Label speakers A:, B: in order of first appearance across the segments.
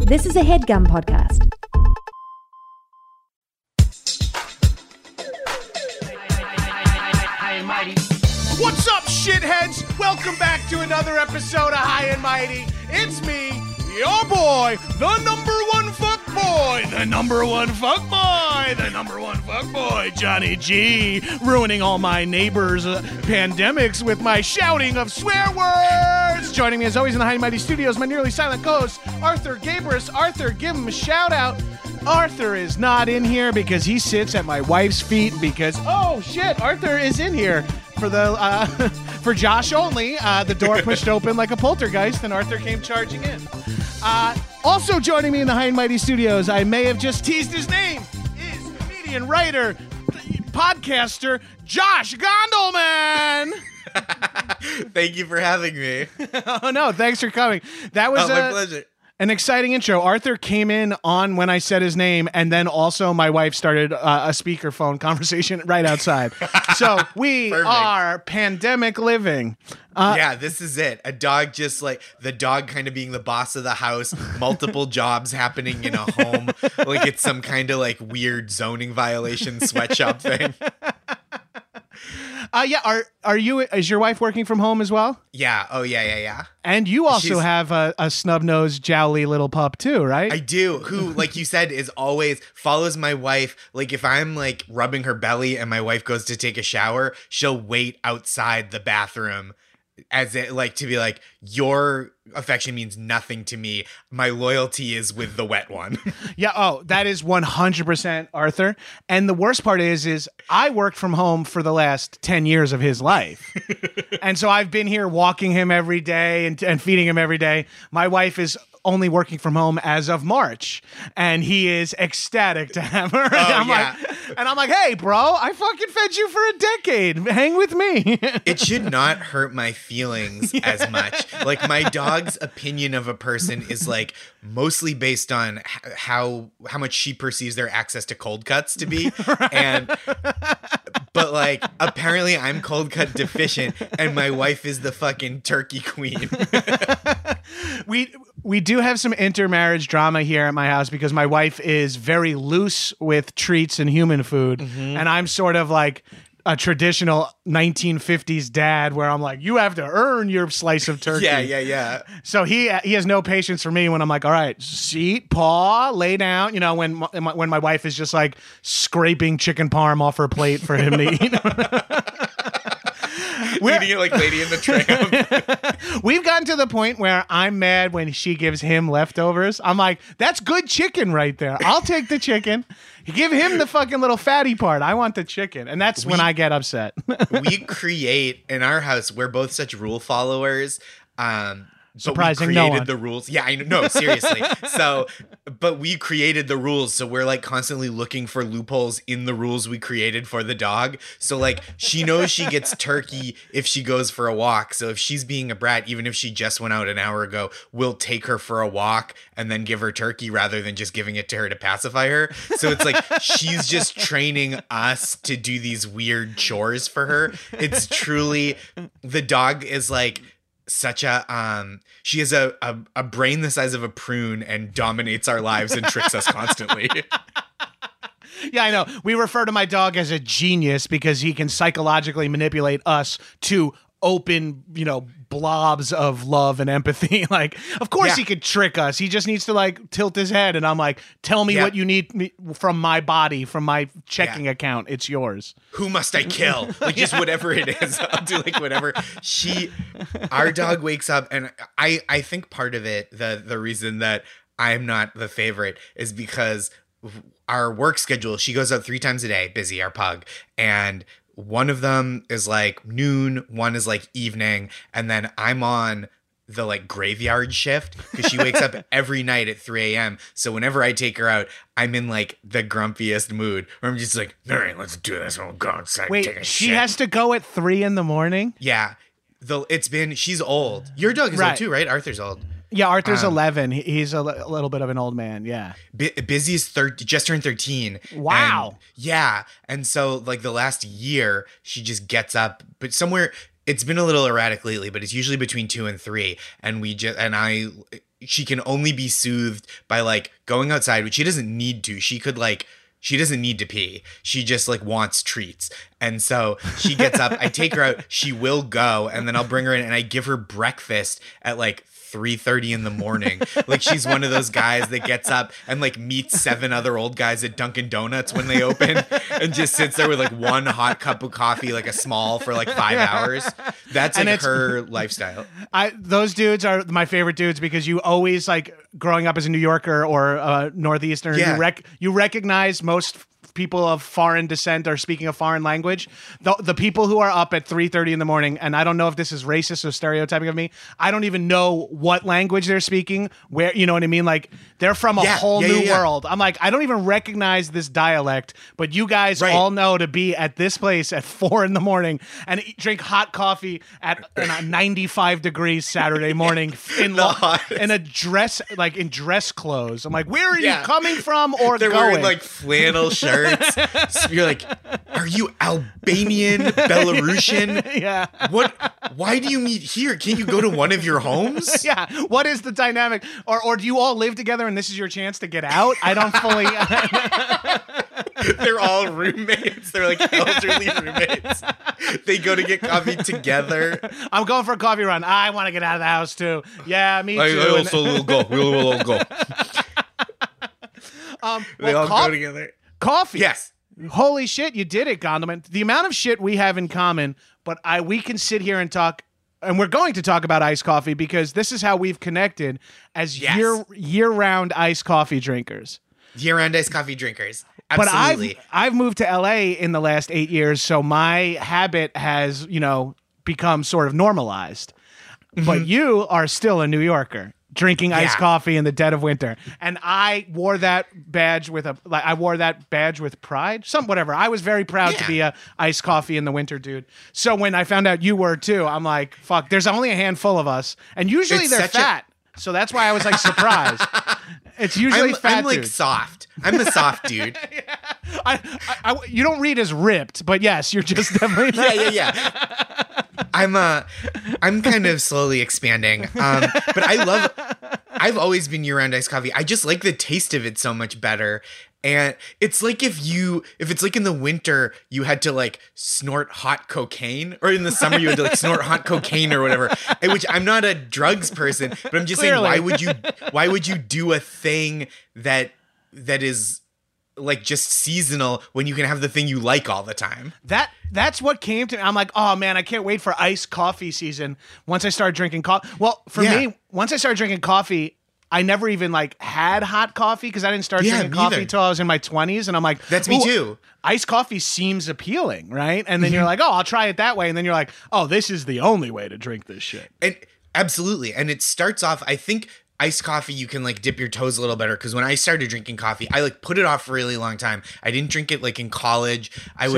A: This is a HeadGum podcast.
B: What's up, shitheads? Welcome back to another episode of High and Mighty. It's me, your boy, the number one fuck boy, the number one fuck boy, the number one fuck boy, Johnny G, ruining all my neighbors' pandemics with my shouting of swear words. Joining me as always in the High and Mighty studios, my nearly silent co-host, Arthur Gabrus. Arthur, give him a shout out. Arthur is not in here because he sits at my wife's feet because, oh shit, Arthur is in here for the for Josh only. The door pushed open like a poltergeist and Arthur came charging in. Also joining me in the High and Mighty studios, I may have just teased his name, is comedian, writer, podcaster, Josh Gondelman.
C: Thank you for having me.
B: Oh no, thanks for coming. That was
C: my pleasure.
B: An exciting intro. Arthur came in on when I said his name, and then also my wife started a speakerphone conversation right outside. So we are pandemic living.
C: Yeah, this is it. A dog just like the dog kind of being the boss of the house, multiple jobs happening in a home. Like it's some kind of like weird zoning violation sweatshop thing.
B: Yeah. Is your wife working from home as well?
C: Yeah. Oh, yeah.
B: And you also have a snub-nosed, jowly little pup too, right?
C: I do. Who, like you said, is always follows my wife. Like if I'm like rubbing her belly and my wife goes to take a shower, she'll wait outside the bathroom as it like to be like, your affection means nothing to me. My loyalty is with the wet one.
B: Yeah. Oh, that is 100% Arthur. And the worst part is I worked from home for the last 10 years of his life. And so I've been here walking him every day and feeding him every day. My wife is only working from home as of March, and he is ecstatic to have her. I'm like, hey, bro, I fucking fed you for a decade. Hang with me.
C: It should not hurt my feelings as much. Like my dog's opinion of a person is like mostly based on how much she perceives their access to cold cuts to be. But like apparently I'm cold cut deficient and my wife is the fucking turkey queen.
B: We do have some intermarriage drama here at my house because my wife is very loose with treats and human food. Mm-hmm. And I'm sort of like a traditional 1950s dad where I'm like, you have to earn your slice of turkey.
C: Yeah.
B: So he has no patience for me when I'm like, all right, seat, paw, lay down. You know, when my wife is just like scraping chicken parm off her plate for him to eat.
C: Eating it like Lady in the Tramp.
B: We've gotten to the point where I'm mad when she gives him leftovers. I'm like, that's good chicken right there. I'll take the chicken. Give him the fucking little fatty part. I want the chicken. And that's when I get upset.
C: We create, in our house, we're both such rule followers.
B: Surprising
C: but we
B: no
C: created
B: one.
C: the rules. Yeah, I know. No, seriously. But we created the rules. So we're like constantly looking for loopholes in the rules we created for the dog. So like she knows she gets turkey if she goes for a walk. So if she's being a brat, even if she just went out an hour ago, we'll take her for a walk and then give her turkey rather than just giving it to her to pacify her. So it's like she's just training us to do these weird chores for her. It's truly, the dog is like such a she has a brain the size of a prune and dominates our lives and tricks us constantly.
B: Yeah, I know. We refer to my dog as a genius because he can psychologically manipulate us to open, blobs of love and empathy. Like, of course he could trick us. He just needs to like tilt his head and I'm like, tell me what you need from my body, from my checking account. It's yours.
C: Who must I kill? Like just whatever it is. I'll do like whatever. Our dog wakes up and I think part of it, the reason that I'm not the favorite is because our work schedule, she goes out 3 times a day, Busy, our pug. And one of them is like noon, one is like evening, and then I'm on the like graveyard shift because she wakes up every night at 3 a.m. So whenever I take her out, I'm in like the grumpiest mood where I'm just like, all right, let's do this. We'll go outside and take a shit.
B: She has to go at 3 a.m?
C: Yeah. She's old. Your dog is old too, right? Arthur's old.
B: Yeah, Arthur's 11. He's a little bit of an old man. Yeah.
C: Busy's just turned 13.
B: Wow.
C: And so like the last year, she just gets up, but somewhere it's been a little erratic lately, but it's usually between 2 and 3. And she can only be soothed by like going outside, which she doesn't need to. She doesn't need to pee. She just like wants treats. And so she gets up, I take her out, she will go, and then I'll bring her in and I give her breakfast at like 3:30 in the morning. Like she's one of those guys that gets up and like meets 7 other old guys at Dunkin' Donuts when they open and just sits there with like one hot cup of coffee, like a small for like 5 hours. That's like her lifestyle.
B: Those dudes are my favorite dudes because you always like growing up as a New Yorker or Northeasterner, you recognize most people of foreign descent or speaking a foreign language. The people who are up at 3:30 in the morning, and I don't know if this is racist or stereotyping of me, I don't even know what language they're speaking, where, you know what I mean? Like they're from a whole new world. I'm like, I don't even recognize this dialect, but you guys all know to be at this place at 4 in the morning and drink hot coffee at 95 degrees Saturday morning in a dress, like in dress clothes. I'm like, where are you coming from or
C: they're
B: going?
C: Wearing like flannel shirts. So you're like, are you Albanian, Belarusian?
B: Yeah.
C: What? Why do you meet here? Can't you go to one of your homes?
B: Yeah. What is the dynamic? Or do you all live together and this is your chance to get out? I don't fully.
C: They're all roommates. They're like elderly roommates. They go to get coffee together.
B: I'm going for a coffee run. I want to get out of the house too. Yeah, me too.
C: I also will go. We'll all go. They all go together.
B: Coffee.
C: Yes.
B: Holy shit, you did it, Gondelman. The amount of shit we have in common, but we can sit here and talk, and we're going to talk about iced coffee because this is how we've connected as year-round iced coffee drinkers.
C: Year-round iced coffee drinkers. Absolutely.
B: But I've moved to LA in the last 8 years, so my habit has, become sort of normalized. Mm-hmm. But you are still a New Yorker. Drinking iced coffee in the dead of winter, and I wore that badge with pride. Whatever. I was very proud to be a iced coffee in the winter dude. So when I found out you were too, I'm like, fuck. There's only a handful of us, and usually they're fat. So that's why I was like surprised. It's usually fat.
C: I'm like
B: dudes.
C: soft. I'm the soft dude.
B: You don't read as ripped, but yes, you're just definitely
C: yeah. I'm kind of slowly expanding. But I've always been year-round iced coffee. I just like the taste of it so much better. And it's like if it's like in the winter, you had to like snort hot cocaine, or in the summer you had to like snort hot cocaine or whatever, which I'm not a drugs person, but I'm just saying, why would you do a thing that is like just seasonal when you can have the thing you like all the time?
B: That's what came to me. I'm like, oh man, I can't wait for iced coffee season. Once I started drinking coffee. Well, for me, once I started drinking coffee, I never even like had hot coffee because I didn't start drinking coffee till I was in my 20s. And I'm like,
C: that's me too.
B: Iced coffee seems appealing, right? And then you're like, oh, I'll try it that way. And then you're like, oh, this is the only way to drink this shit.
C: And absolutely. And it starts off, I think iced coffee, you can like dip your toes a little better, because when I started drinking coffee, I like put it off for a really long time. I didn't drink it like in college.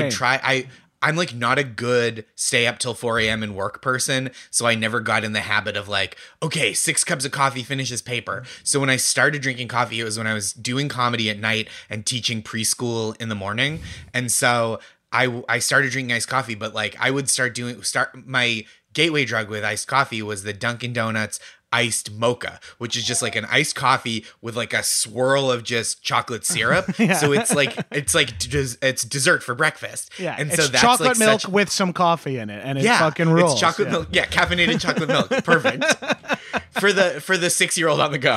C: I'm like not a good stay up till 4 a.m. and work person. So I never got in the habit of like, okay, 6 cups of coffee, finish this paper. So when I started drinking coffee, it was when I was doing comedy at night and teaching preschool in the morning. And so I started drinking iced coffee, but like I would start my gateway drug with iced coffee was the Dunkin' Donuts iced mocha, which is just like an iced coffee with like a swirl of just chocolate syrup. So it's dessert for breakfast.
B: Yeah,
C: and
B: it's
C: so that's
B: chocolate
C: like
B: milk with some coffee in it, and it fucking rules.
C: It's chocolate milk. Yeah, caffeinated chocolate milk. Perfect for the 6-year-old on the go.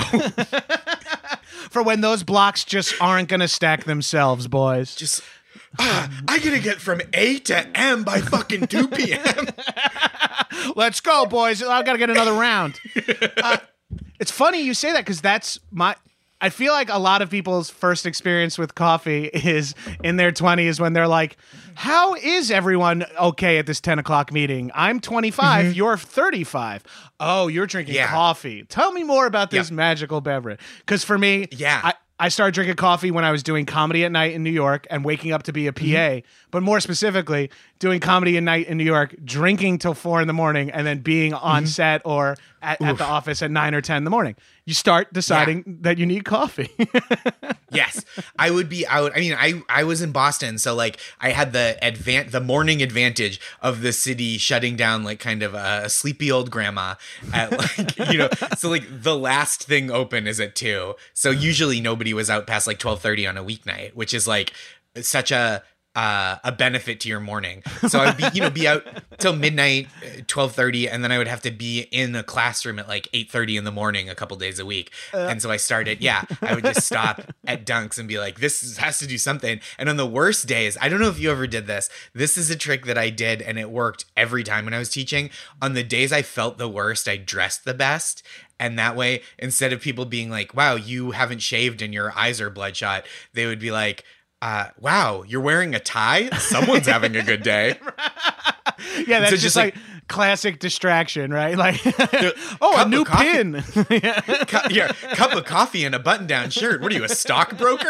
B: For when those blocks just aren't gonna stack themselves, boys.
C: Just I gotta get from A to M by fucking 2 p.m.
B: Let's go, boys. I gotta get another round. It's funny you say that, because I feel like a lot of people's first experience with coffee is in their 20s when they're like, how is everyone okay at this 10 o'clock meeting? I'm 25, you're 35. Oh, you're drinking coffee. Tell me more about this magical beverage. Because for me, I started drinking coffee when I was doing comedy at night in New York and waking up to be a PA. But more specifically, doing comedy at night in New York, drinking till 4 a.m, and then being on set or at the office at 9 or 10 in the morning. You start deciding that you need coffee.
C: Yes, I would be out. I mean, I was in Boston, so like I had the morning advantage of the city shutting down, like kind of a sleepy old grandma at like, you know, so like the last thing open is at 2. So usually nobody was out past like 12:30 on a weeknight, which is like such a benefit to your morning. So I'd be out till midnight, 12:30, and then I would have to be in a classroom at like 8:30 in the morning a couple days a week. And so I would just stop at Dunks and be like, this has to do something. And on the worst days, I don't know if you ever did this. This is a trick that I did, and it worked every time when I was teaching. On the days I felt the worst, I dressed the best. And that way, instead of people being like, wow, you haven't shaved and your eyes are bloodshot, they would be like, wow, you're wearing a tie? Someone's having a good day.
B: Yeah, that's so just like classic distraction, right? Like, oh, a new pin.
C: Cup of coffee and a button-down shirt. What are you, a stockbroker?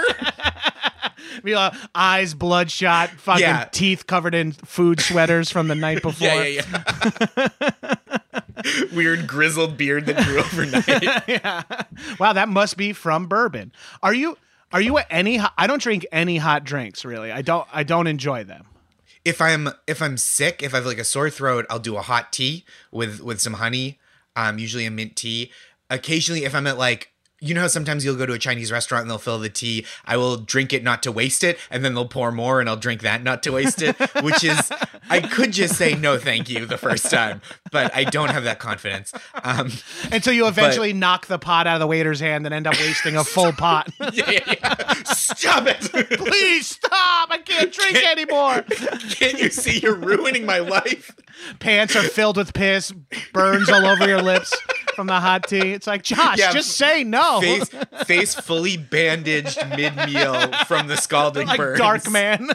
B: Eyes bloodshot, fucking teeth covered in food sweaters from the night before.
C: Yeah. Weird grizzled beard that grew overnight.
B: Yeah. Wow, that must be from bourbon. Are you at any? I don't drink any hot drinks, really. I don't enjoy them.
C: If I'm sick, if I have like a sore throat, I'll do a hot tea with some honey. Usually a mint tea. Occasionally, if I'm at like, you know how sometimes you'll go to a Chinese restaurant and they'll fill the tea. I will drink it not to waste it, and then they'll pour more, and I'll drink that not to waste it. Which is, I could just say no, thank you the first time, but I don't have that confidence.
B: Until you eventually knock the pot out of the waiter's hand and end up wasting a full pot.
C: Yeah. Stop it!
B: Please stop! I can't drink anymore.
C: Can't you see you're ruining my life?
B: Pants are filled with piss, burns all over your lips from the hot tea. It's like, Josh, just say no.
C: Face fully bandaged mid-meal from the scalding
B: like
C: burns.
B: Dark Man.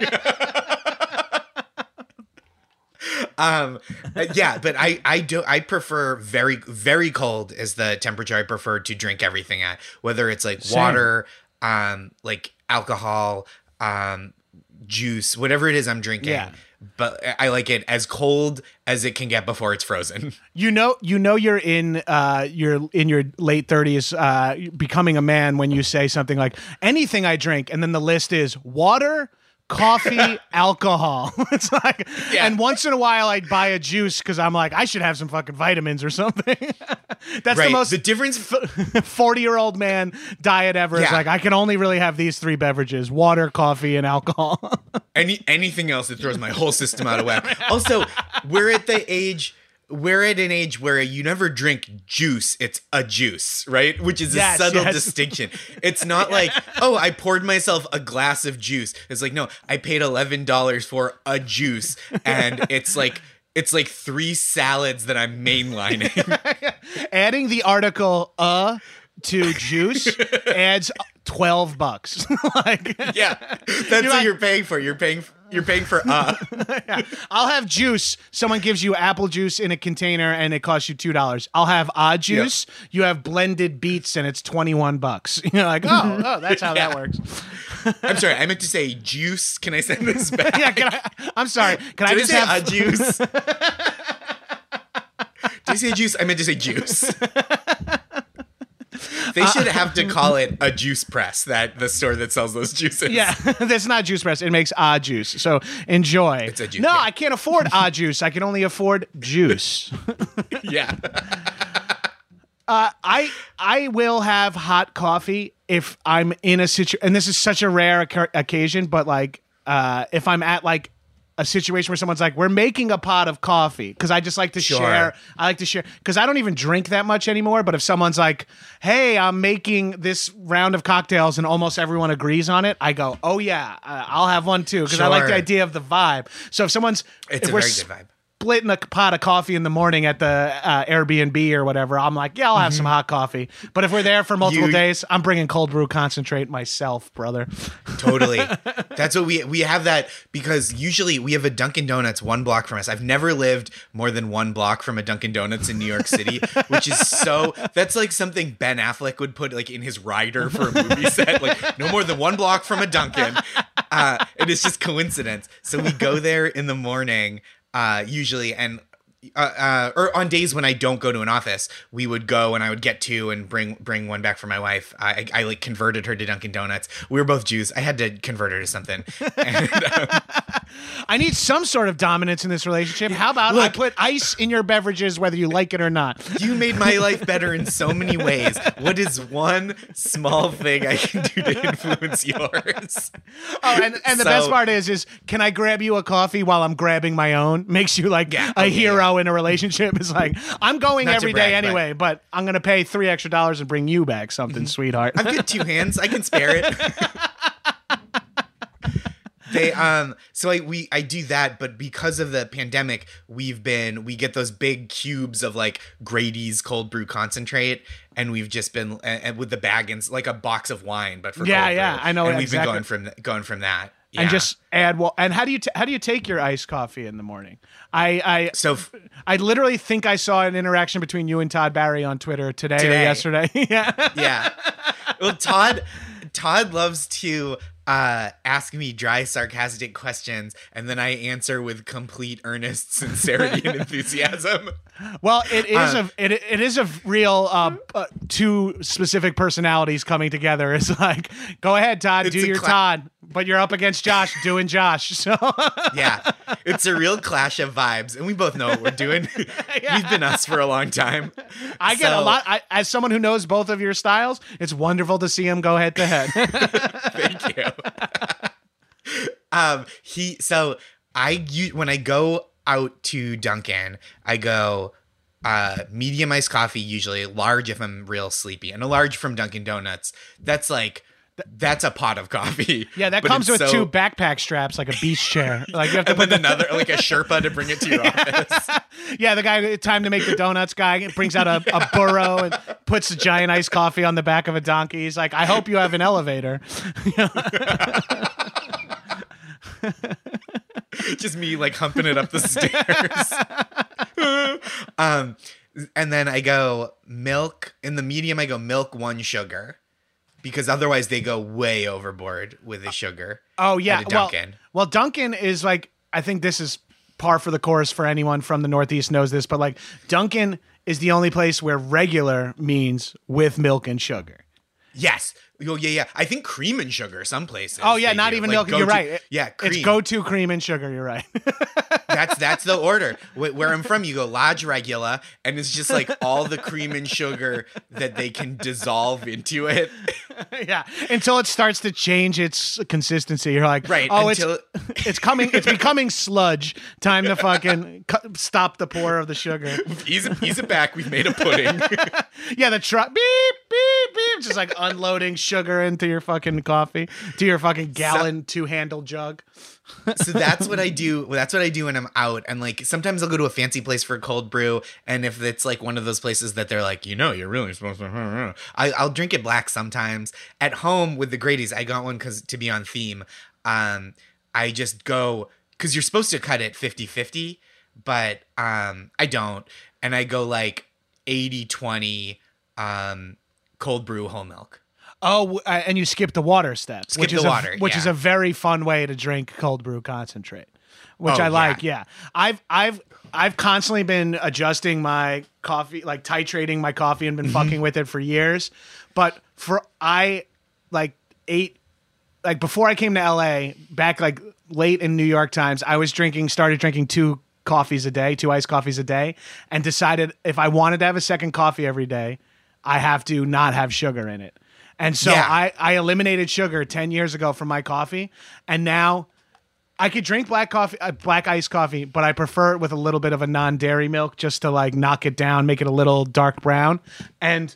C: But I prefer very, very cold is the temperature I prefer to drink everything at, whether it's like water, like alcohol, juice, whatever it is I'm drinking. Yeah. But I like it as cold as it can get before it's frozen. You know you're in your late 30s, becoming a man when you say something like anything I drink, and then the list is water, coffee, alcohol. It's like, and once in a while I'd buy a juice because I'm like, I should have some fucking vitamins or something. That's right. The difference. 40-year-old man diet ever is like, I can only really have these 3 beverages: water, coffee, and alcohol. Anything else that throws my whole system out of whack. Also, we're at an age where you never drink juice, it's a juice, right? Which is a subtle distinction. It's not like, oh, I poured myself a glass of juice. It's like, no, I paid $11 for a juice, and it's like 3 salads that I'm mainlining.
B: Adding the article to juice adds $12. Like,
C: that's what you're paying for. You're paying for
B: I'll have juice. Someone gives you apple juice in a container and it costs you $2. I'll have juice. Yep. You have blended beets and it's $21. You're like, oh, that's how that works.
C: I'm sorry, I meant to say juice. Can I send this back?
B: I'm sorry. Can I just have
C: juice? Did I say juice? I meant to say juice. They should have to call it a juice press, the store that sells those juices.
B: Yeah, that's not juice press. It makes juice. So enjoy.
C: It's a juice.
B: No, I can't afford juice. I can only afford juice.
C: Yeah.
B: I will have hot coffee if I'm in a situation, and this is such a rare occasion, but like if I'm at like a situation where someone's like, we're making a pot of coffee, because I just like to share. I like to share because I don't even drink that much anymore. But if someone's like, hey, I'm making this round of cocktails and almost everyone agrees on it, I go, oh yeah, I'll have one too, because I like the idea of the vibe. So if someone's,
C: it's a very good vibe.
B: Splitting a pot of coffee in the morning at the Airbnb or whatever, I'm like, yeah, I'll have some hot coffee. But if we're there for multiple days, I'm bringing cold brew concentrate myself, brother.
C: Totally. That's what we have that, because usually we have a Dunkin' Donuts 1 block from us. I've never lived more than 1 block from a Dunkin' Donuts in New York City, which is that's like something Ben Affleck would put like in his rider for a movie set. Like, no more than 1 block from a Dunkin'. It is just coincidence. So we go there in the morning, usually, and or on days when I don't go to an office, we would go and I would get two and bring one back for my wife. I like converted her to Dunkin' Donuts. We were both Jews. I had to convert her to something. And,
B: I need some sort of dominance in this relationship. How about I put ice in your beverages, whether you like it or not?
C: You made my life better in so many ways. What is one small thing I can do to influence yours?
B: Oh, and the best part is can I grab you a coffee while I'm grabbing my own? Makes you like a hero in a relationship. It's like, I'm going
C: Not
B: every
C: to brag,
B: day anyway, but I'm going to pay $3 extra and bring you back something, sweetheart.
C: I've got two hands. I can spare it. I do that, but because of the pandemic, we get those big cubes of like Grady's cold brew concentrate, and we've just been with the bag and like a box of wine, but for cold brew.
B: I know,
C: and we've
B: exactly.
C: been going from that. Yeah.
B: And just add and how do you take your iced coffee in the morning? I literally think I saw an interaction between you and Todd Barry on Twitter today. Or yesterday.
C: Yeah. Well, Todd loves to ask me dry, sarcastic questions, and then I answer with complete earnest sincerity and enthusiasm.
B: Well, it is a real two specific personalities coming together. It's like, go ahead, Todd, do your Todd, but you're up against Josh doing Josh. So
C: yeah, it's a real clash of vibes, and we both know what we're doing. We've been us for a long time.
B: I get a lot. As someone who knows both of your styles, it's wonderful to see him go head to head.
C: Thank you. When I go out to Dunkin', I go medium iced coffee, usually large if I'm real sleepy, and a large from Dunkin' Donuts. That's a pot of coffee.
B: Yeah, that comes with two backpack straps, like a beach chair. Like you have to put
C: another, like a Sherpa to bring it to your office.
B: Yeah, the guy, time to make the donuts guy, brings out a burro and puts a giant iced coffee on the back of a donkey. He's like, I hope you have an elevator.
C: Just me like humping it up the stairs. And then I go milk. In the medium, I go milk, 1 sugar. Because otherwise they go way overboard with the sugar.
B: Oh, yeah.
C: At a Dunkin'.
B: Well, Dunkin' is like, I think this is par for the course for anyone from the Northeast knows this, but like Dunkin' is the only place where regular means with milk and sugar.
C: Yes. Oh, yeah. I think cream and sugar some places.
B: Oh, yeah, not even milk. You're right.
C: Yeah, cream.
B: It's go-to cream and sugar. You're right.
C: That's the order. Where I'm from, you go large regular, and it's just like all the cream and sugar that they can dissolve into it.
B: Yeah, until it starts to change its consistency. You're like,
C: right?
B: Oh, it's coming. It's becoming sludge. Time to fucking stop the pour of the sugar.
C: Ease it back. We've made a pudding.
B: Yeah, the truck beep beep beep, just like unloading sugar into your fucking coffee, to your fucking gallon 2-handle jug.
C: So that's what I do. That's what I do when I'm out. And like sometimes I'll go to a fancy place for a cold brew. And if it's like one of those places that they're like, you're really supposed to, I'll drink it black sometimes. At home with the Grady's, I got one to be on theme. I just go, because you're supposed to cut it 50-50, but I don't. And I go like 80-20 cold brew whole milk.
B: Oh, and you skip the water step. Which is a very fun way to drink cold brew concentrate, which I like. Yeah. I've constantly been adjusting my coffee, like titrating my coffee, and been fucking with it for years. But before I came to LA, back like late in New York times, I was started drinking 2 iced coffees a day, and decided if I wanted to have a second coffee every day, I have to not have sugar in it. And so I eliminated sugar 10 years ago from my coffee, and now I could drink black iced coffee, but I prefer it with a little bit of a non-dairy milk just to like knock it down, make it a little dark brown. And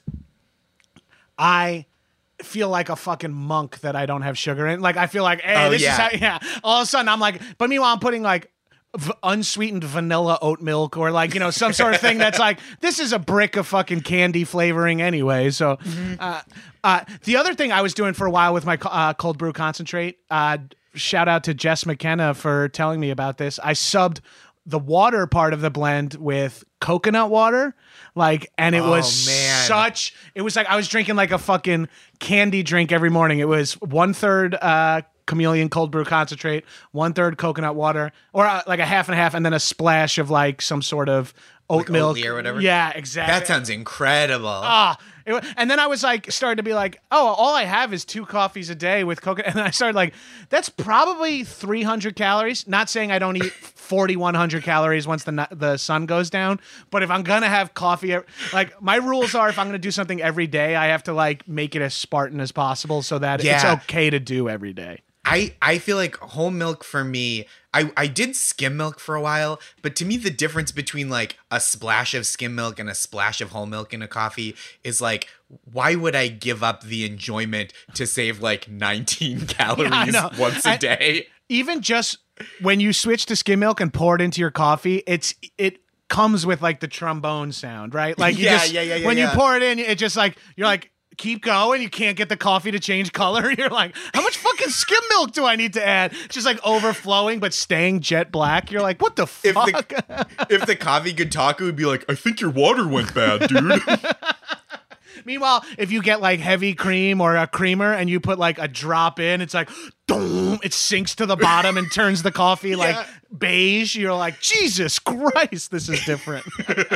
B: I feel like a fucking monk that I don't have sugar in. Like I feel like, hey, is how, all of a sudden I'm like, but meanwhile I'm putting like unsweetened vanilla oat milk or like, some sort of thing that's like, this is a brick of fucking candy flavoring anyway. So the other thing I was doing for a while with my cold brew concentrate, shout out to Jess McKenna for telling me about this. I subbed the water part of the blend with coconut water. And it was it was like I was drinking like a fucking candy drink every morning. It was 1/3 chameleon cold brew concentrate, 1/3 coconut water, or like a half and a half, and then a splash of like some sort of oat milk
C: Oatly or whatever.
B: Yeah, exactly.
C: That sounds incredible.
B: And then I was like, started to be like, oh, all I have is 2 coffees a day with coconut. And then I started like, that's probably 300 calories. Not saying I don't eat 4,100 calories once the sun goes down, but if I'm gonna have coffee, like my rules are, if I'm gonna do something every day, I have to like make it as Spartan as possible so that it's okay to do every day.
C: I feel like whole milk for me, I did skim milk for a while, but to me the difference between like a splash of skim milk and a splash of whole milk in a coffee is like, why would I give up the enjoyment to save like 19 calories once a day?
B: Even just when you switch to skim milk and pour it into your coffee, it comes with like the trombone sound, right? Like when you pour it in, it just like, you're like, keep going, you can't get the coffee to change color. You're like, how much fucking skim milk do I need to add? Just like overflowing but staying jet black. You're like, what the fuck?
C: If the coffee could talk, it would be like, I think your water went bad, dude.
B: Meanwhile, if you get like heavy cream or a creamer and you put like a drop in, it's like, boom, it sinks to the bottom and turns the coffee like beige. You're like, Jesus Christ, this is different.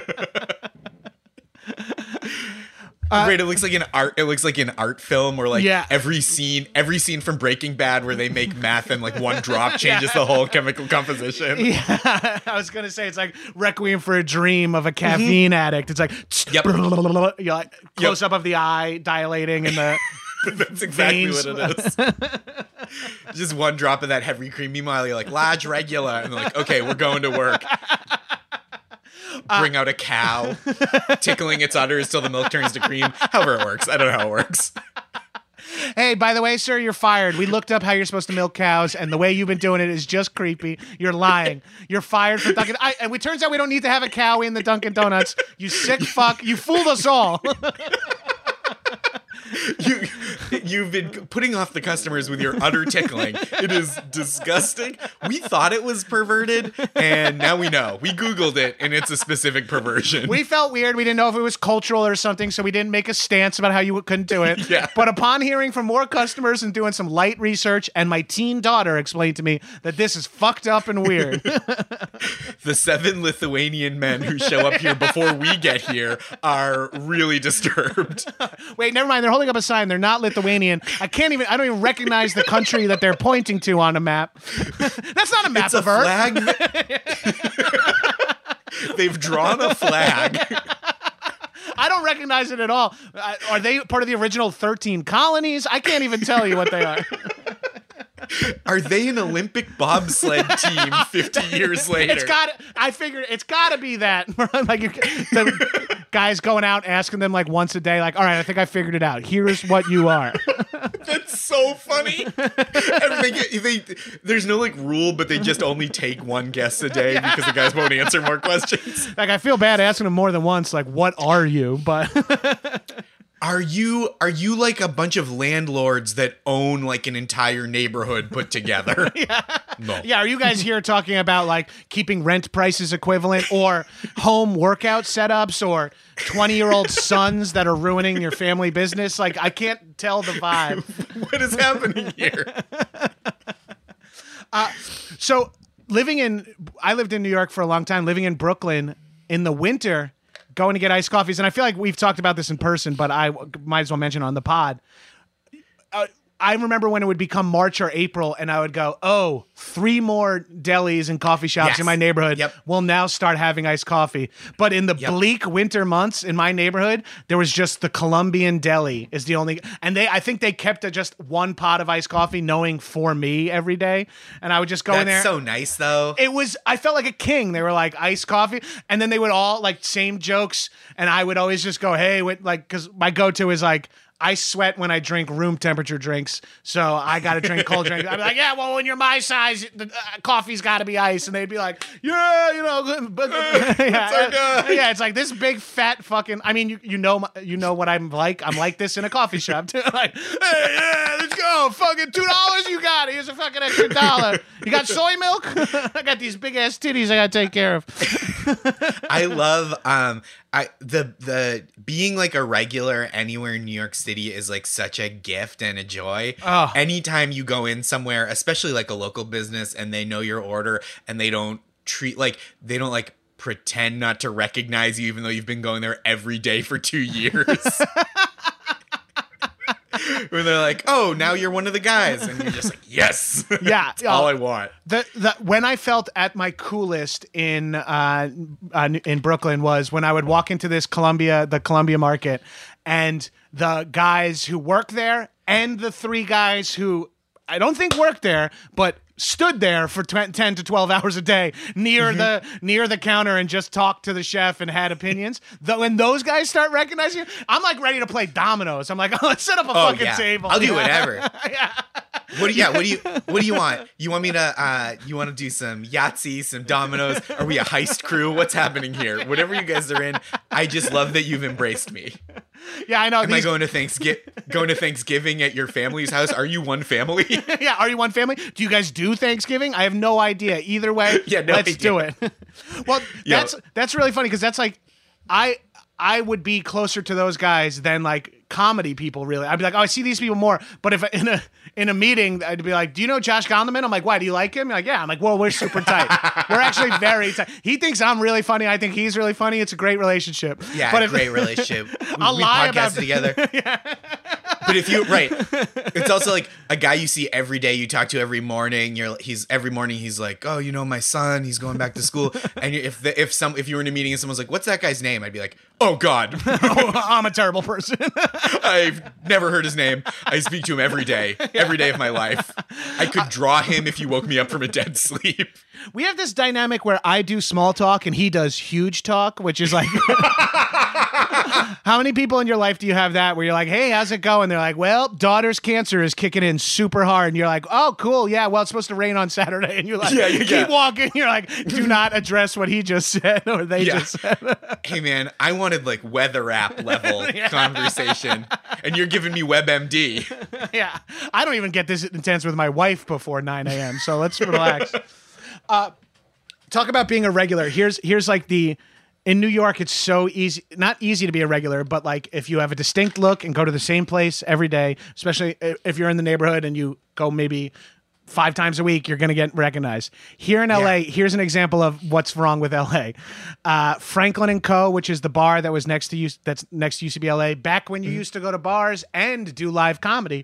C: Right, it looks like an art film, or like every scene from Breaking Bad where they make meth and like one drop changes the whole chemical composition.
B: Yeah, I was gonna say it's like Requiem for a Dream of a caffeine addict. It's like, you're like close up of the eye dilating and the
C: that's exactly
B: veins.
C: what it is. Just one drop of that heavy cream. Meanwhile, you're like large, regular, and they're like, okay, we're going to work. Bring out a cow, tickling its udders till the milk turns to cream. However it works. I don't know how it works.
B: Hey, by the way, sir, you're fired. We looked up how you're supposed to milk cows, and the way you've been doing it is just creepy. You're lying. You're fired from Dunkin'. And it turns out we don't need to have a cow in the Dunkin' Donuts. You sick fuck. You fooled us all.
C: You've been putting off the customers with your utter tickling. It is disgusting. We thought it was perverted, and now we know. We Googled it, and it's a specific perversion.
B: We felt weird. We didn't know if it was cultural or something, so we didn't make a stance about how you couldn't do it.
C: Yeah.
B: But upon hearing from more customers and doing some light research, and my teen daughter explained to me that this is fucked up and weird.
C: The 7 Lithuanian men who show up here before we get here are really disturbed.
B: Wait, never mind. They're holding up a sign. They're not Lithuanian. I don't even recognize the country that they're pointing to on a map. That's not a map of Earth.
C: Flag. They've drawn a flag.
B: I don't recognize it at all. Are they part of the original 13 colonies? I can't even tell you what they are.
C: Are they an Olympic bobsled team 50 years later?
B: I figured it's got to be that. Like the guys going out asking them like once a day, like, all right, I think I figured it out. Here's what you are.
C: That's so funny. And there's no like rule, but they just only take one guess a day because the guys won't answer more questions.
B: Like I feel bad asking them more than once, like, what are you? But
C: Are you like a bunch of landlords that own like an entire neighborhood put together?
B: Yeah.
C: No.
B: Yeah, are you guys here talking about like keeping rent prices equivalent or home workout setups or 20-year-old sons that are ruining your family business? Like I can't tell the vibe.
C: What is happening here?
B: So I lived in New York for a long time, living in Brooklyn in the winter, going to get iced coffees. And I feel like we've talked about this in person, but I might as well mention on the pod. I remember when it would become March or April and I would go, 3 more delis and coffee shops in my neighborhood will now start having iced coffee. But in the bleak winter months in my neighborhood, there was just the Colombian Deli is the only, and I think they kept just 1 pot of iced coffee knowing for me every day. And I would just go in there.
C: That's so nice though.
B: I felt like a king. They were like iced coffee and then they would all like same jokes. And I would always just go, hey, cause my go-to is like, I sweat when I drink room temperature drinks, so I got to drink cold drinks. I'm like, yeah, well, when you're my size, the coffee's got to be ice. And they'd be like, yeah, yeah, it's like this big fat fucking. I mean, you know what I'm like. I'm like this in a coffee shop too. Like, hey, yeah, let's go, fucking $2 you got. Here's a fucking extra $1. You got soy milk? I got these big ass titties I got to take care of.
C: I love the being like a regular anywhere in New York City is like such a gift and a joy.
B: Oh.
C: Anytime you go in somewhere, especially like a local business, and they know your order and they don't pretend not to recognize you even though you've been going there every day for 2 years. Where they're like, "Oh, now you're one of the guys," and you're just like, "Yes,
B: Yeah,
C: that's all I want."
B: When I felt at my coolest in Brooklyn was when I would walk into the Columbia Market, and the guys who work there and the 3 guys who I don't think worked there, but stood there for 10 to 12 hours a day near the counter and just talked to the chef and had opinions. When those guys start recognizing you, I'm like ready to play dominoes. I'm like, oh, let's set up a fucking table.
C: I'll do whatever. Yeah. What do you want? You want me to you want to do some Yahtzee, some dominoes? Are we a heist crew? What's happening here? Whatever you guys are in, I just love that you've embraced me.
B: Yeah, I know.
C: Am I going to Thanksgiving at your family's house? Are you one family?
B: Yeah, are you one family? Do you guys do Thanksgiving? I have no idea. Either way, let's do it. Well, that's really funny because that's like I would be closer to those guys than like comedy people. Really, I'd be like, oh, I see these people more. But if in a meeting, I'd be like, do you know Josh Gondelman? I'm like, why? Do you like him? You're like, yeah. I'm like, well, we're super tight. We're actually very tight. He thinks I'm really funny. I think he's really funny. It's a great relationship.
C: Yeah,
B: but
C: great relationship.
B: I'll
C: we
B: lie
C: podcast
B: about
C: together. Yeah. But if you it's also like a guy you see every day, you talk to every morning. Every morning he's like, oh, you know, my son, he's going back to school. And if you were in a meeting and someone's like, what's that guy's name? I'd be like, oh God,
B: I'm a terrible person.
C: I've never heard his name. I speak to him every day of my life. I could draw him if you woke me up from a dead sleep.
B: We have this dynamic where I do small talk and he does huge talk, which is like, how many people in your life do you have that where you're like, hey, how's it going? They're like, well, daughter's cancer is kicking in super hard. And you're like, oh, cool. Yeah, well, it's supposed to rain on Saturday. And you're like, keep walking. You're like, do not address what he just said or they just said.
C: Hey, man, I wanted like weather app level conversation. And you're giving me WebMD.
B: Yeah. I don't even get this intense with my wife before 9 a.m. So let's relax. Talk about being a regular. Here's like in New York, it's so easy, not easy to be a regular, but like if you have a distinct look and go to the same place every day, especially if you're in the neighborhood and you go maybe 5 times a week, you're going to get recognized. Here in LA, here's an example of what's wrong with LA. Franklin & Co., which is the bar that was next to that's next to UCBLA, back when you used to go to bars and do live comedy.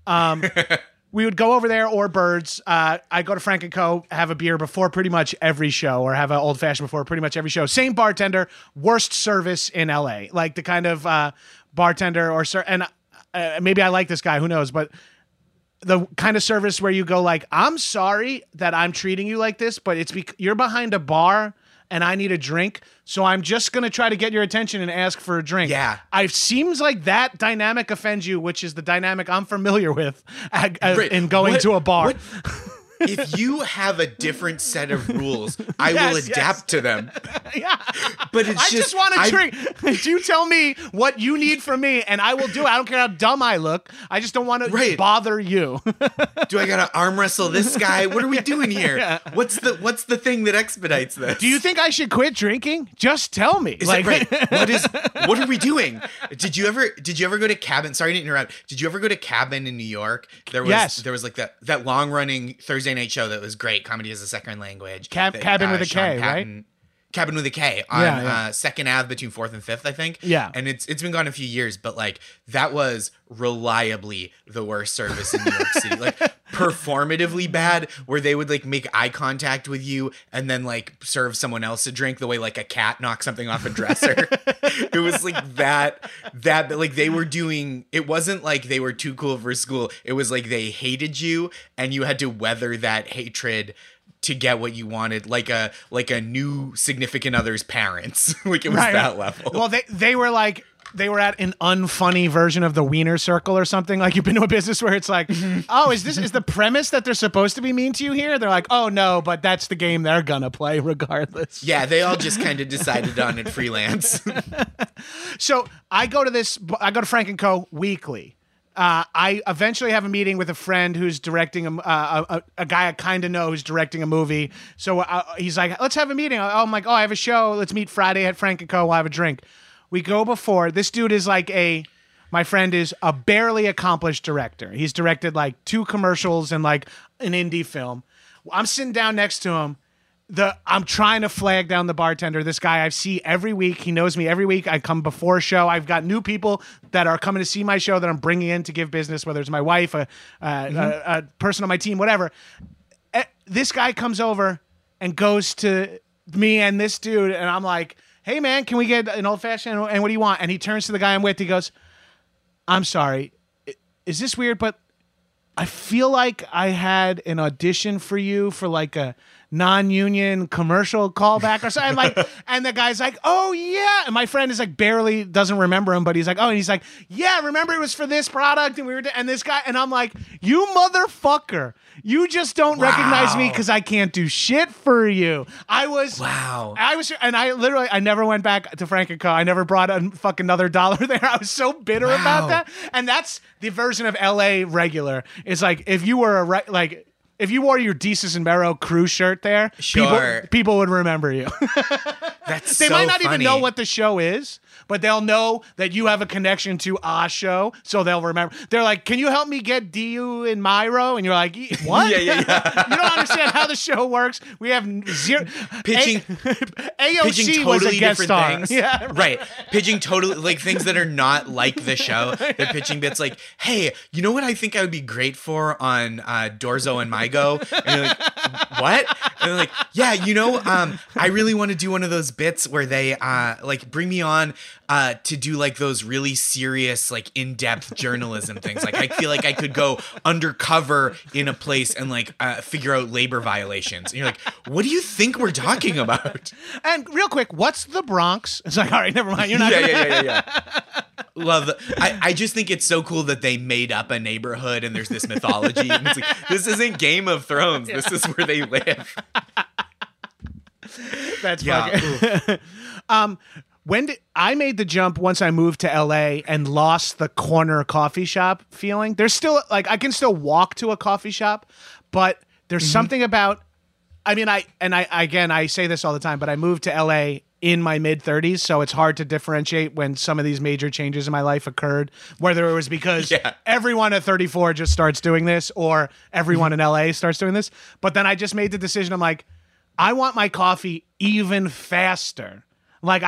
B: We would go over there, or Birds. I go to Frank & Co., have a beer before pretty much every show, or have an old fashioned before pretty much every show. Same bartender, worst service in LA. Like the kind of bartender and maybe I like this guy, who knows, but the kind of service where you go like, I'm sorry that I'm treating you like this, but it's you're behind a bar and I need a drink, so I'm just going to try to get your attention and ask for a drink.
C: Yeah.
B: It seems like that dynamic offends you, which is the dynamic I'm familiar with in going to a bar.
C: If you have a different set of rules, I will adapt to them.
B: Yeah.
C: But I
B: just want a drink. You tell me what you need from me, and I will do it. I don't care how dumb I look. I just don't want to bother you.
C: Do I gotta arm wrestle this guy? What are we doing here?
B: Yeah.
C: What's the thing that expedites this?
B: Do you think I should quit drinking? Just tell me.
C: What are we doing? Did you ever go to Cabin? Sorry to interrupt. Did you ever go to Cabin in New York? There was like that long running Thursday night show that was great. Comedy as a second language.
B: Cabin with a K, right?
C: Cabin with a K on Second Ave between 4th and 5th, I think.
B: Yeah.
C: And it's been gone a few years, but like that was reliably the worst service in New York City. Like performatively bad, where they would like make eye contact with you and then like serve someone else a drink the way like a cat knocks something off a dresser. It was like that like they were doing, it wasn't like they were too cool for school. It was like they hated you and you had to weather that hatred to get what you wanted, like a new significant other's parents. Like it was that level.
B: Well, they were at an unfunny version of the Wiener Circle or something. Like you've been to a business where it's like, oh, is the premise that they're supposed to be mean to you here? They're like, oh no, but that's the game they're gonna play regardless.
C: Yeah, they all just kind of decided on it freelance.
B: So I go to Frank & Co. weekly. I eventually have a meeting with a friend who's directing a guy I kind of know who's directing a movie. So he's like, let's have a meeting. I'm like, oh, I have a show. Let's meet Friday at Frank & Co. We'll have a drink. We go before. This dude is like my friend is a barely accomplished director. He's directed like 2 commercials and like an indie film. I'm sitting down next to him. I'm trying to flag down the bartender. This guy I see every week. He knows me every week. I come before a show. I've got new people that are coming to see my show that I'm bringing in to give business, whether it's my wife, a person on my team, whatever. This guy comes over and goes to me and this dude, and I'm like, hey, man, can we get an old-fashioned, and what do you want? And he turns to the guy I'm with. He goes, I'm sorry. Is this weird? But I feel like I had an audition for you for like a non-union commercial callback or something. Like, and the guy's like, oh yeah. And my friend is like barely doesn't remember him, but he's like, oh, and he's like, yeah, remember it was for this product, and we were, and this guy, and I'm like, you motherfucker, you just don't recognize me because I can't do shit for you. I was, and I never went back to Frank & Co. I never brought a fucking another dollar there. I was so bitter about that. And that's the version of LA regular. It's like, if you were if you wore your Desus and Mero crew shirt there, people would remember you. They might not even know what the show is, but they'll know that you have a connection to a show, so they'll remember. They're like, can you help me get Dio and Myro? And you're like, what?
C: Yeah.
B: You don't understand how the show works. We have zero.
C: Pitching
B: AOC
C: totally
B: was a guest
C: different
B: star.
C: things.
B: Yeah,
C: right. Pitching totally, like, things that are not like the show. They're pitching bits like, hey, you know what I think I would be great for on Dorzo and Mygo? And you're like, what? And they're like, yeah, I really want to do one of those bits where they like bring me on to do like those really serious, like in-depth journalism things. Like I feel like I could go undercover in a place and like figure out labor violations. And you're like, what do you think we're talking about?
B: And real quick, what's the Bronx? It's like, all right, never mind. You're not.
C: Yeah. Love that. I just think it's so cool that they made up a neighborhood and there's this mythology. And it's like, this isn't Game of Thrones. This is where they live.
B: That's fucking. When I made the jump once I moved to LA and lost the corner coffee shop feeling. There's still like I can still walk to a coffee shop, but there's something about. I mean, I say this all the time, but I moved to LA in my mid-30s, so it's hard to differentiate when some of these major changes in my life occurred, whether it was because everyone at 34 just starts doing this or everyone in LA starts doing this. But then I just made the decision. I'm like, I want my coffee even faster. Like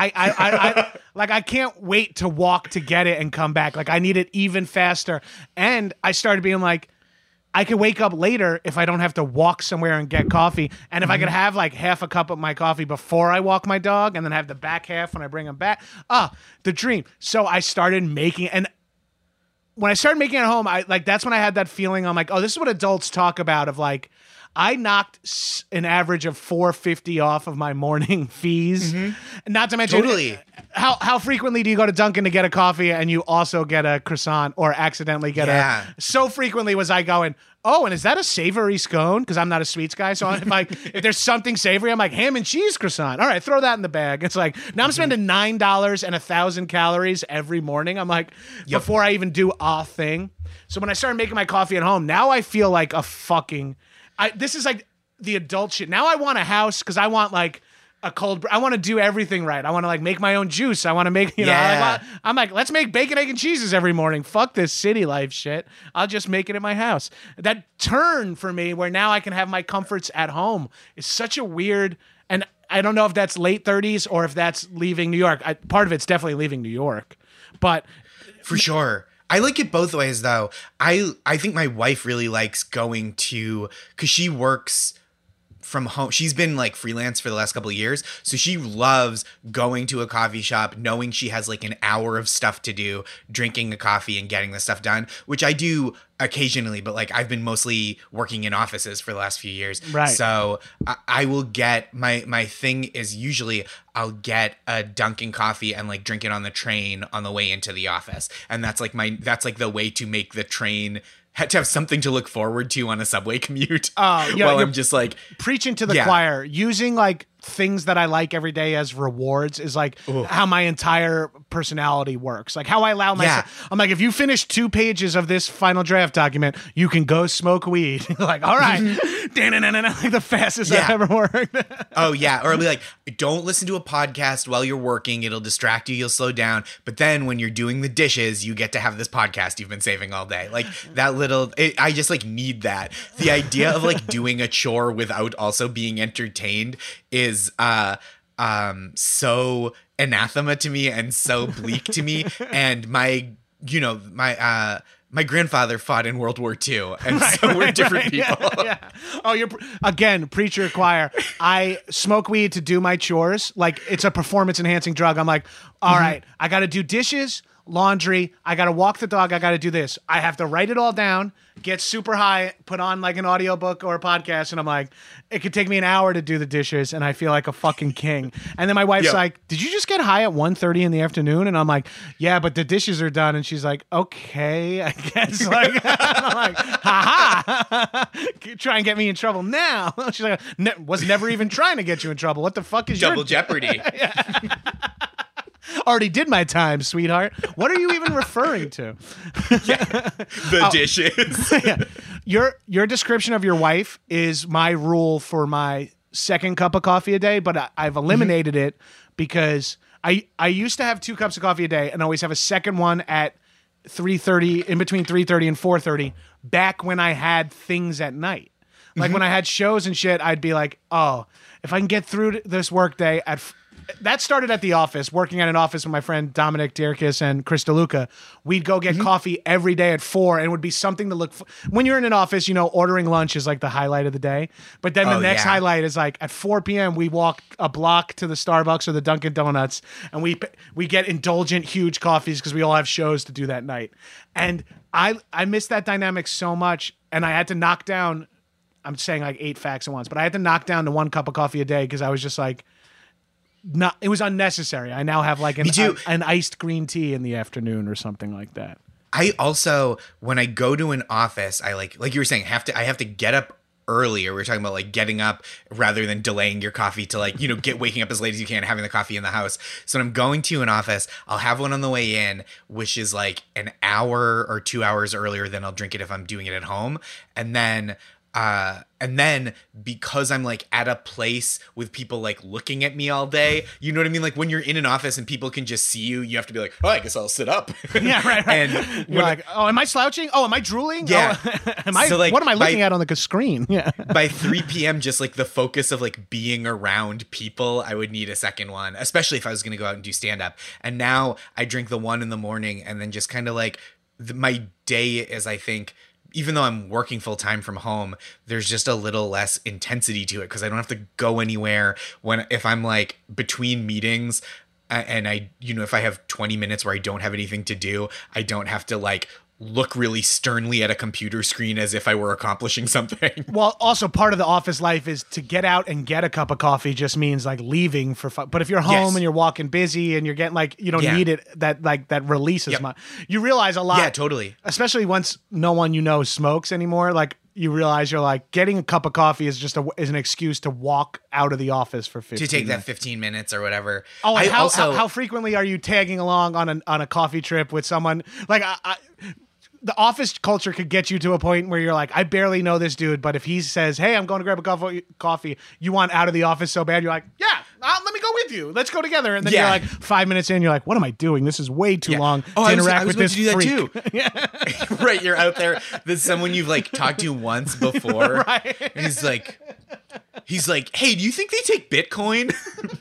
B: I can't wait to walk to get it and come back. Like I need it even faster. And I started being like, I can wake up later if I don't have to walk somewhere and get coffee. And if I could have like half a cup of my coffee before I walk my dog and then have the back half when I bring him back. The dream. So I started making, and when I started making it at home, that's when I had that feeling. I'm like, oh, this is what adults talk about of like, I knocked an average of $4.50 off of my morning fees. Not to mention how frequently do you go to Dunkin' to get a coffee and you also get a croissant or accidentally get so frequently was I going, oh, and is that a savory scone? Because I'm not a sweets guy. So if there's something savory, I'm like, ham and cheese croissant. All right, throw that in the bag. It's like, now I'm spending $9 and 1,000 calories every morning. I'm like, before I even do a thing. So when I started making my coffee at home, now I feel like a fucking... this is like the adult shit. Now I want a house because I want like a cold. I want to do everything right. I want to like make my own juice. I want to make, I'm like, let's make bacon, egg, and cheeses every morning. Fuck this city life shit. I'll just make it at my house. That turn for me where now I can have my comforts at home is such a weird, and I don't know if that's late 30s or if that's leaving New York. Part of it's definitely leaving New York, but
C: for sure. I like it both ways, though. I think my wife really likes going to, because she works from home. She's been like freelance for the last couple of years. So she loves going to a coffee shop, knowing she has like an hour of stuff to do, drinking a coffee and getting the stuff done, which I do occasionally, but like I've been mostly working in offices for the last few years.
B: Right.
C: So I will get my thing is usually I'll get a Dunkin' coffee and like drink it on the train on the way into the office. And that's like the way to make the train to have something to look forward to on a subway commute. While I'm just like
B: preaching to the choir, using like things that I like every day as rewards is like how my entire personality works. Like how I allow myself. I'm like, if you finish 2 pages of this final draft document, you can go smoke weed. Like, all right, like the fastest I've ever worked.
C: Oh yeah, or I'll be like, don't listen to a podcast while you're working. It'll distract you. You'll slow down. But then when you're doing the dishes, you get to have this podcast you've been saving all day. Like that little. I just like need that. The idea of like doing a chore without also being entertained is so anathema to me and so bleak to me. And my grandfather fought in World War II, and so we're different people.
B: Yeah. Oh, you're again, preacher choir. I smoke weed to do my chores. Like it's a performance enhancing drug. I'm like, all right, I got to do dishes, laundry. I got to walk the dog. I got to do this. I have to write it all down, get super high, put on like an audiobook or a podcast. And I'm like, it could take me an hour to do the dishes. And I feel like a fucking king. And then my wife's like, did you just get high at 1:30 in the afternoon? And I'm like, yeah, but the dishes are done. And she's like, okay, I guess. Like, I'm like, ha. Try and get me in trouble now. She's like, was never even trying to get you in trouble. What the fuck is
C: Double Jeopardy?
B: Already did my time, sweetheart. What are you even referring to?
C: The dishes.
B: Your description of your wife is my rule for my second cup of coffee a day, but I've eliminated it because I used to have 2 cups of coffee a day and always have a second one at 3:30, in between 3:30 and 4:30, back when I had things at night. Like when I had shows and shit, I'd be like, oh, if I can get through this workday that started at the office, working at an office with my friend Dominic Dierkis and Chris DeLuca. We'd go get coffee every day at 4, and it would be something to look for. When you're in an office, ordering lunch is like the highlight of the day. But then the next highlight is like at 4 p.m. we walk a block to the Starbucks or the Dunkin' Donuts, and we get indulgent, huge coffees because we all have shows to do that night. And I miss that dynamic so much, and I had to knock down. I'm saying like 8 facts at once, but I had to knock down to 1 cup of coffee a day because I was just like. It was unnecessary. I now have like an iced green tea in the afternoon or something like that.
C: I also, when I go to an office, I like you were saying, I have to get up earlier. We were talking about like getting up rather than delaying your coffee to like, waking up as late as you can, having the coffee in the house. So when I'm going to an office, I'll have one on the way in, which is like an hour or 2 hours earlier than I'll drink it if I'm doing it at home. And then because I'm like at a place with people like looking at me all day, you know what I mean? Like when you're in an office and people can just see you, you have to be like, oh, I guess I'll sit up.
B: Yeah, right. And you're like, oh, am I slouching? Oh, am I drooling?
C: Yeah.
B: Oh, what am I looking at on the screen? Yeah.
C: By 3 p.m., just like the focus of like being around people, I would need a second one, especially if I was going to go out and do stand up. And now I drink the one in the morning, and then just kind of like my day is, I think, even though I'm working full time from home, there's just a little less intensity to it because I don't have to go anywhere if I'm like between meetings and if I have 20 minutes where I don't have anything to do, I don't have to like look really sternly at a computer screen as if I were accomplishing something.
B: Well, also part of the office life is to get out and get a cup of coffee just means like leaving for fun. But if you're home and you're walking busy and you're getting like, you don't need it, that release as much. You realize a lot.
C: Yeah, totally.
B: Especially once no one smokes anymore. Like you realize you're like getting a cup of coffee is just is an excuse to walk out of the office for 15
C: minutes. To take
B: minutes.
C: That 15 minutes or whatever.
B: Oh, and how frequently are you tagging along on a coffee trip with someone? Like the office culture could get you to a point where you're like, I barely know this dude, but if he says, hey, I'm going to grab a coffee, you want out of the office so bad, you're like, yeah, let me go with you. Let's go together. And then you're like 5 minutes in, you're like, what am I doing? This is way too long to interact with this freak.
C: That too. Right, you're out there. There's someone you've like talked to once before.
B: Right.
C: And he's like, hey, do you think they take Bitcoin?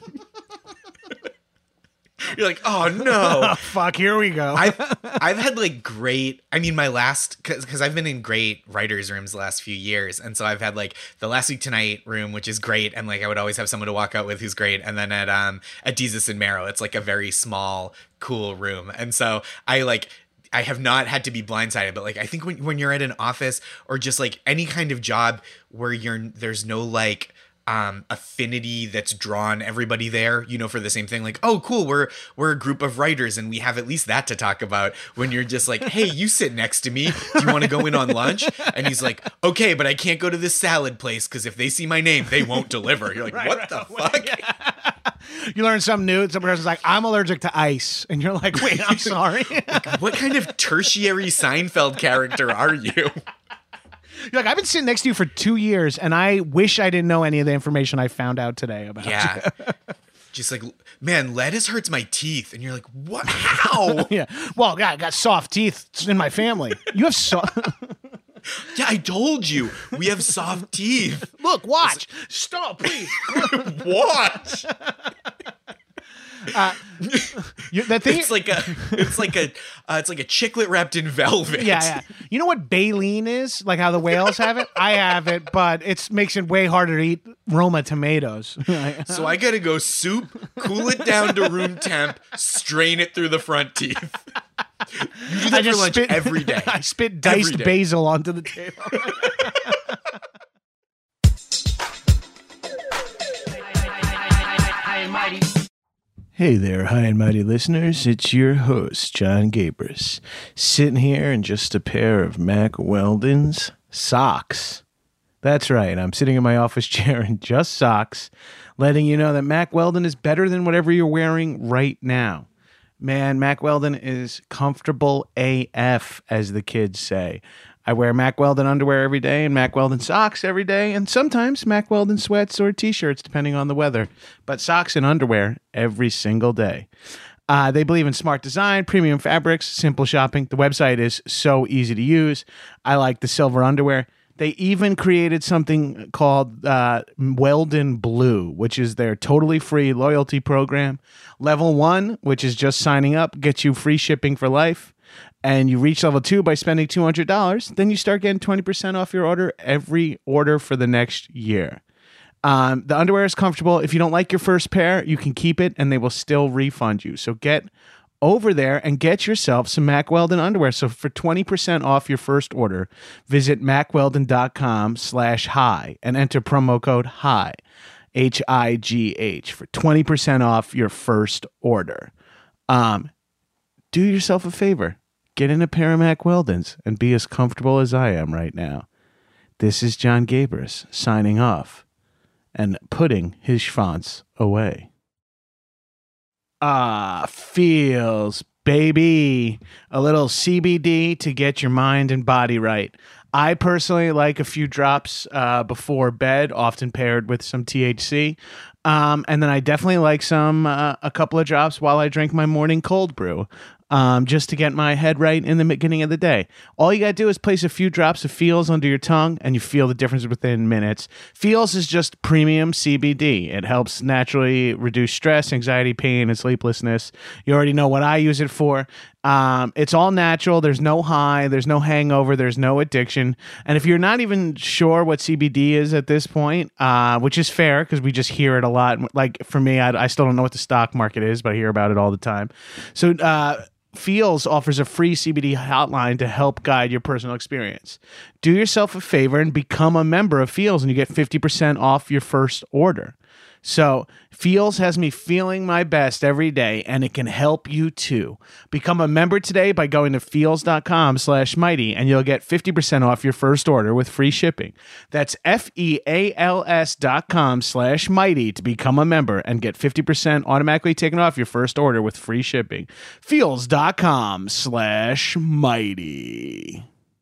C: You're like, oh no.
B: Fuck, here we go.
C: I've had like my last, because I've been in great writers' rooms the last few years. And so I've had like the Last Week Tonight room, which is great. And like I would always have someone to walk out with who's great. And then at Jesus and Marrow, it's like a very small, cool room. And so I have not had to be blindsided, but like I think when you're at an office or just like any kind of job where there's no like affinity that's drawn everybody there, for the same thing. Like, oh, cool, we're a group of writers and we have at least that to talk about. When you're just like, hey, you sit next to me. Do you want to go in on lunch? And he's like, okay, but I can't go to this salad place because if they see my name, they won't deliver. You're like, what the fuck?
B: Yeah. You learn something new. Some person's like, I'm allergic to ice. And you're like, wait, I'm sorry.
C: Like, what kind of tertiary Seinfeld character are you?
B: You're like, I've been sitting next to you for 2 years, and I wish I didn't know any of the information I found out today about you.
C: Just like, man, lettuce hurts my teeth. And you're like, what? How?
B: Yeah. Well, yeah, I got soft teeth in my family. You have soft...
C: Yeah, I told you. We have soft teeth.
B: Look, watch. Stop, please.
C: Watch.
B: That thing,
C: it's like a chiclet wrapped in velvet.
B: Yeah. You know what baleen is? Like how the whales have it? I have it, but it makes it way harder to eat Roma tomatoes.
C: So I gotta go soup, cool it down to room temp, strain it through the front teeth. You do that for lunch every day.
B: I spit diced basil onto the table. Hey there, high and mighty listeners. It's your host, John Gabris, sitting here in just a pair of Mack Weldon's socks. That's right, I'm sitting in my office chair in just socks, letting you know that Mack Weldon is better than whatever you're wearing right now. Man, Mack Weldon is comfortable AF, as the kids say. I wear Mack Weldon underwear every day and Mack Weldon socks every day, and sometimes Mack Weldon sweats or t-shirts, depending on the weather. But socks and underwear every single day. They believe in smart design, premium fabrics, simple shopping. The website is so easy to use. I like the silver underwear. They even created something called Weldon Blue, which is their totally free loyalty program. Level 1, which is just signing up, gets you free shipping for life. And you reach level 2 by spending $200. Then you start getting 20% off your order every order for the next year. The underwear is comfortable. If you don't like your first pair, you can keep it and they will still refund you. So get over there and get yourself some Mack Weldon underwear. So for 20% off your first order, visit mackweldon.com/high and enter promo code HIGH, HIGH, for 20% off your first order. Do yourself a favor. Get in a pair of Mack Weldons and be as comfortable as I am right now. This is John Gabris signing off and putting his schwanz away. Feels, baby. A little CBD to get your mind and body right. I personally like a few drops before bed, often paired with some THC. And then I definitely like a couple of drops while I drink my morning cold brew. Just to get my head right in the beginning of the day. All you got to do is place a few drops of Feels under your tongue, and you feel the difference within minutes. Feels is just premium CBD. It helps naturally reduce stress, anxiety, pain, and sleeplessness. You already know what I use it for. It's all natural. There's no high. There's no hangover. There's no addiction. And if you're not even sure what CBD is at this point, which is fair because we just hear it a lot. Like for me, I still don't know what the stock market is, but I hear about it all the time. So, Feels offers a free CBD hotline to help guide your personal experience. Do yourself a favor and become a member of Feels, and you get 50% off your first order. So Feels has me feeling my best every day, and it can help you too. Become a member today by going to feels.com/mighty, and you'll get 50% off your first order with free shipping. That's FEALS.com/mighty to become a member and get 50% automatically taken off your first order with free shipping. Feels.com/mighty.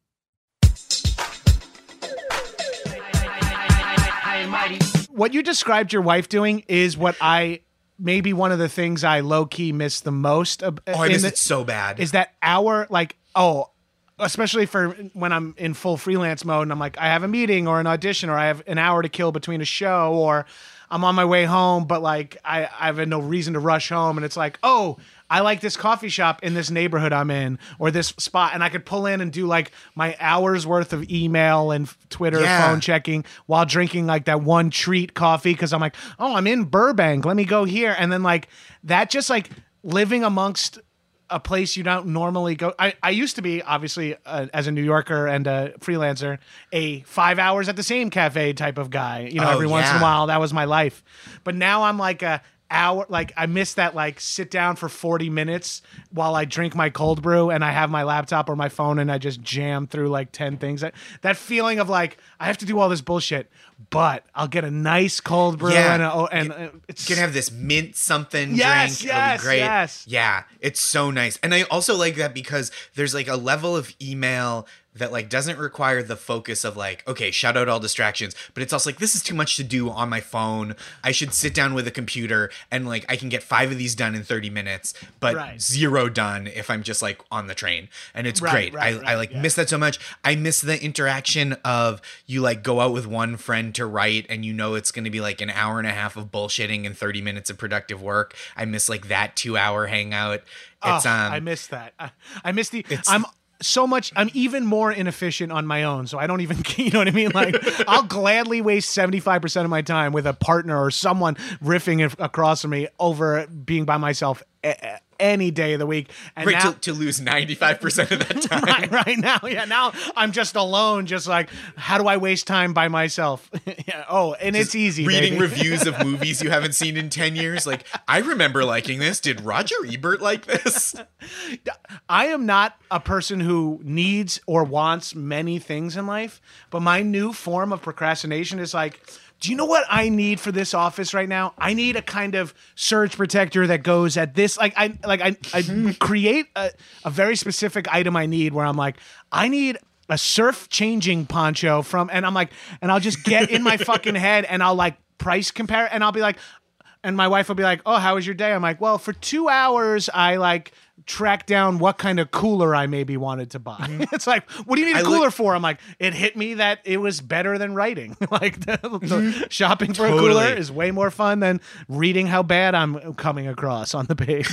B: What you described your wife doing is what maybe one of the things I low-key miss the most.
C: I miss it so bad.
B: Is that especially for when I'm in full freelance mode and I'm like, I have a meeting or an audition or I have an hour to kill between a show or I'm on my way home, but like I have no reason to rush home. And it's like, oh, I like this coffee shop in this neighborhood I'm in or this spot. And I could pull in and do like my hour's worth of email and Twitter phone checking while drinking like that one treat coffee. Cause I'm like, oh, I'm in Burbank. Let me go here. And then like that just like living amongst a place you don't normally go. I used to be, obviously, as a New Yorker and a freelancer, a 5 hours at the same cafe type of guy. You know, every once in a while, that was my life. But now I'm like a hour, like I miss that, like sit down for 40 minutes while I drink my cold brew and I have my laptop or my phone and I just jam through like 10 things. That feeling of like, I have to do all this bullshit, but I'll get a nice cold brew and it's
C: gonna have this mint something
B: yes,
C: drink.
B: Yes,
C: it'll be great.
B: Yes.
C: Yeah, it's so nice. And I also like that because there's like a level of email that like doesn't require the focus of like, okay, shut out all distractions, but it's also like, this is too much to do on my phone. I should sit down with a computer and like I can get 5 of these done in 30 minutes, but 0 done if I'm just like on the train. And it's great. I miss that so much. I miss the interaction of you like go out with one friend to write and you know it's going to be like an hour and a half of bullshitting and 30 minutes of productive work. I miss like that 2-hour hangout. It's
B: I miss that. I miss I'm even more inefficient on my own, so I don't even, you know what I mean? Like, I'll gladly waste 75% of my time with a partner or someone riffing across from me over being by myself any day of the week. And
C: now, to lose 95% of that time.
B: right now. Yeah, now I'm just alone, just like, how do I waste time by myself? And just it's easy.
C: Reading reviews of movies you haven't seen in 10 years. Like, I remember liking this. Did Roger Ebert like this?
B: I am not a person who needs or wants many things in life, but my new form of procrastination is like, do you know what I need for this office right now? I need a kind of surge protector that goes at this. I create a very specific item I need where I'm like, I need a surf changing poncho and I'm like, and I'll just get in my fucking head and I'll like price compare and I'll be like, and my wife will be like, oh, how was your day? I'm like, well, for 2 hours, I like track down what kind of cooler I maybe wanted to buy. Mm-hmm. It's like, what do you need a cooler for? I'm like, it hit me that it was better than writing. Like the shopping for a cooler is way more fun than reading how bad I'm coming across on the page.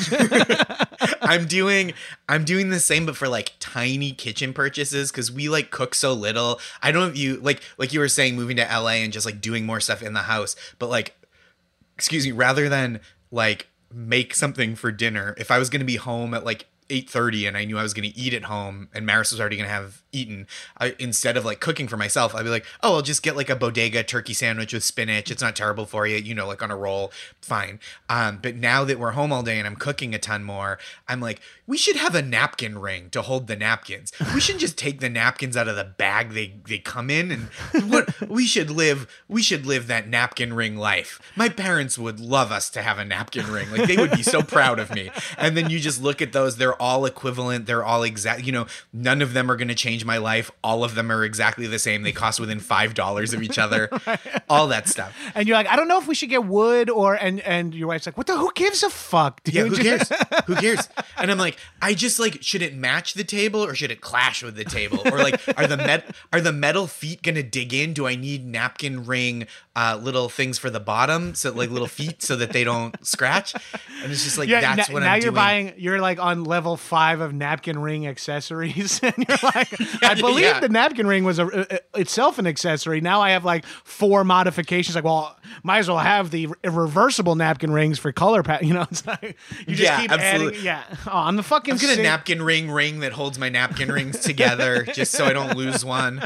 C: I'm doing the same, but for like tiny kitchen purchases because we like cook so little. I don't know if you like you were saying, moving to LA and just like doing more stuff in the house, but like, excuse me, rather than like make something for dinner, if I was going to be home at like 8:30 and I knew I was going to eat at home and Maris was already going to have eaten, instead of like cooking for myself, I'd be like, oh, I'll just get like a bodega turkey sandwich with spinach. It's not terrible for you, you know, like on a roll, fine. But now that we're home all day and I'm cooking a ton more, I'm like, we should have a napkin ring to hold the napkins. We shouldn't just take the napkins out of the bag they come in, and what we should live that napkin ring life. My parents would love us to have a napkin ring. Like they would be so proud of me. And then you just look at those, they're all equivalent, they're all exact, you know, none of them are going to change my life. All of them are exactly the same. They cost within $5 of each other. Right. All that stuff.
B: And you're like, I don't know if we should get wood and your wife's like, who gives a fuck, dude?
C: Yeah, who cares? Who cares? And I'm like, I just like, should it match the table or should it clash with the table? Or like, are the metal feet gonna dig in? Do I need napkin ring little things for the bottom, so like little feet so that they don't scratch? And it's just like, that's what I'm doing.
B: Now you're like on level 5 of napkin ring accessories, and you're like, I believe the napkin ring was itself an accessory. Now I have like 4 modifications. Like, well, might as well have the reversible napkin rings for color you know, it's like you just keep
C: absolutely.
B: adding. Yeah. Oh, I'm the fucking.
C: I'm gonna napkin ring that holds my napkin rings together just so I don't lose one.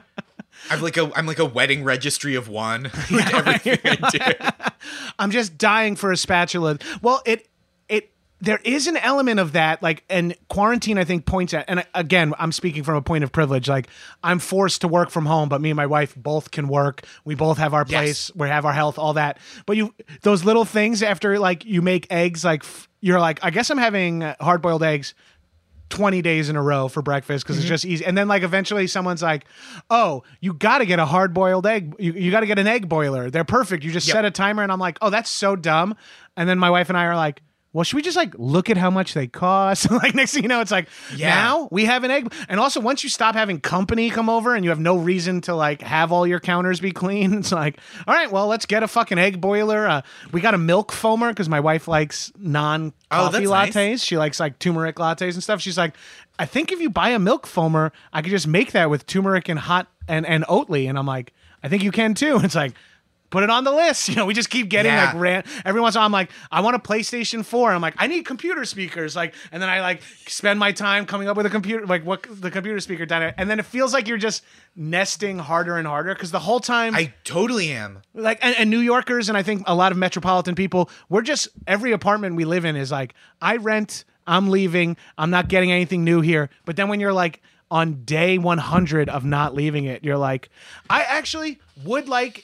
C: I'm like a wedding registry of one with everything I do.
B: I'm just dying for a spatula. Well, there is an element of that, like, and quarantine, I think, points at, and again, I'm speaking from a point of privilege, like, I'm forced to work from home, but me and my wife both can work. We both have our place, we have our health, all that. But those little things after, like, you make eggs, like, you're like, I guess I'm having hard-boiled eggs 20 days in a row for breakfast because it's just easy. And then, like, eventually someone's like, oh, you got to get a hard-boiled egg. You got to get an egg boiler. They're perfect. You just set a timer, and I'm like, oh, that's so dumb. And then my wife and I are like, well, should we just like look at how much they cost? Like next thing you know, it's like, now we have an egg. And also once you stop having company come over and you have no reason to like have all your counters be clean, it's like, all right, well, let's get a fucking egg boiler. We got a milk foamer because my wife likes non-coffee lattes. Nice. She likes like turmeric lattes and stuff. She's like, I think if you buy a milk foamer, I could just make that with turmeric and hot and Oatly. And I'm like, I think you can too. It's like, put it on the list. You know, we just keep getting
C: Yeah.
B: like every once in a while I'm like, I want a PlayStation 4. I'm like, I need computer speakers. Like, and then I like spend my time coming up with a computer, like what the computer speaker dynamic. And then it feels like you're just nesting harder and harder because the whole time
C: I totally am.
B: like and New Yorkers and I think a lot of metropolitan people, we're just every apartment we live in is like, I rent, I'm leaving, I'm not getting anything new here. But then when you're like on day 100 of not leaving it, you're like, I actually would like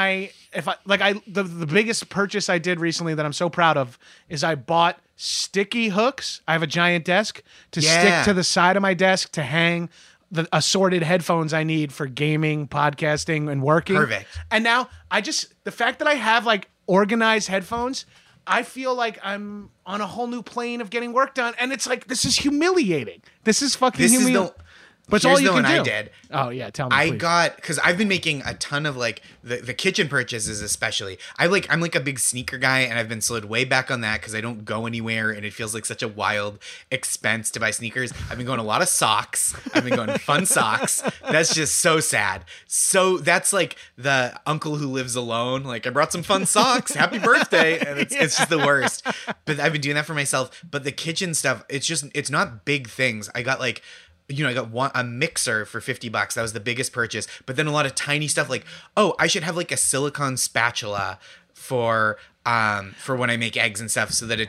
B: the biggest purchase I did recently that I'm so proud of is I bought sticky hooks. I have a giant desk to stick to the side of my desk to hang the assorted headphones I need for gaming, podcasting, and working.
C: Perfect.
B: And now the fact that I have like organized headphones, I feel like I'm on a whole new plane of getting work done. And it's like, this is humiliating. This is fucking humiliating. But it's all you can do.
C: I did.
B: Oh yeah, tell me.
C: I
B: please.
C: got because I've been making a ton of like the kitchen purchases, especially. I'm like a big sneaker guy, and I've been slowed way back on that because I don't go anywhere, and it feels like such a wild expense to buy sneakers. I've been going a lot of socks. I've been going fun socks. That's just so sad. So that's like the uncle who lives alone. Like I brought some fun socks. Happy birthday, and it's just the worst. But I've been doing that for myself. But the kitchen stuff, it's not big things. I got like. I got a mixer for $50. That was the biggest purchase. But then a lot of tiny stuff like, oh, I should have like a silicone spatula for when I make eggs and stuff so that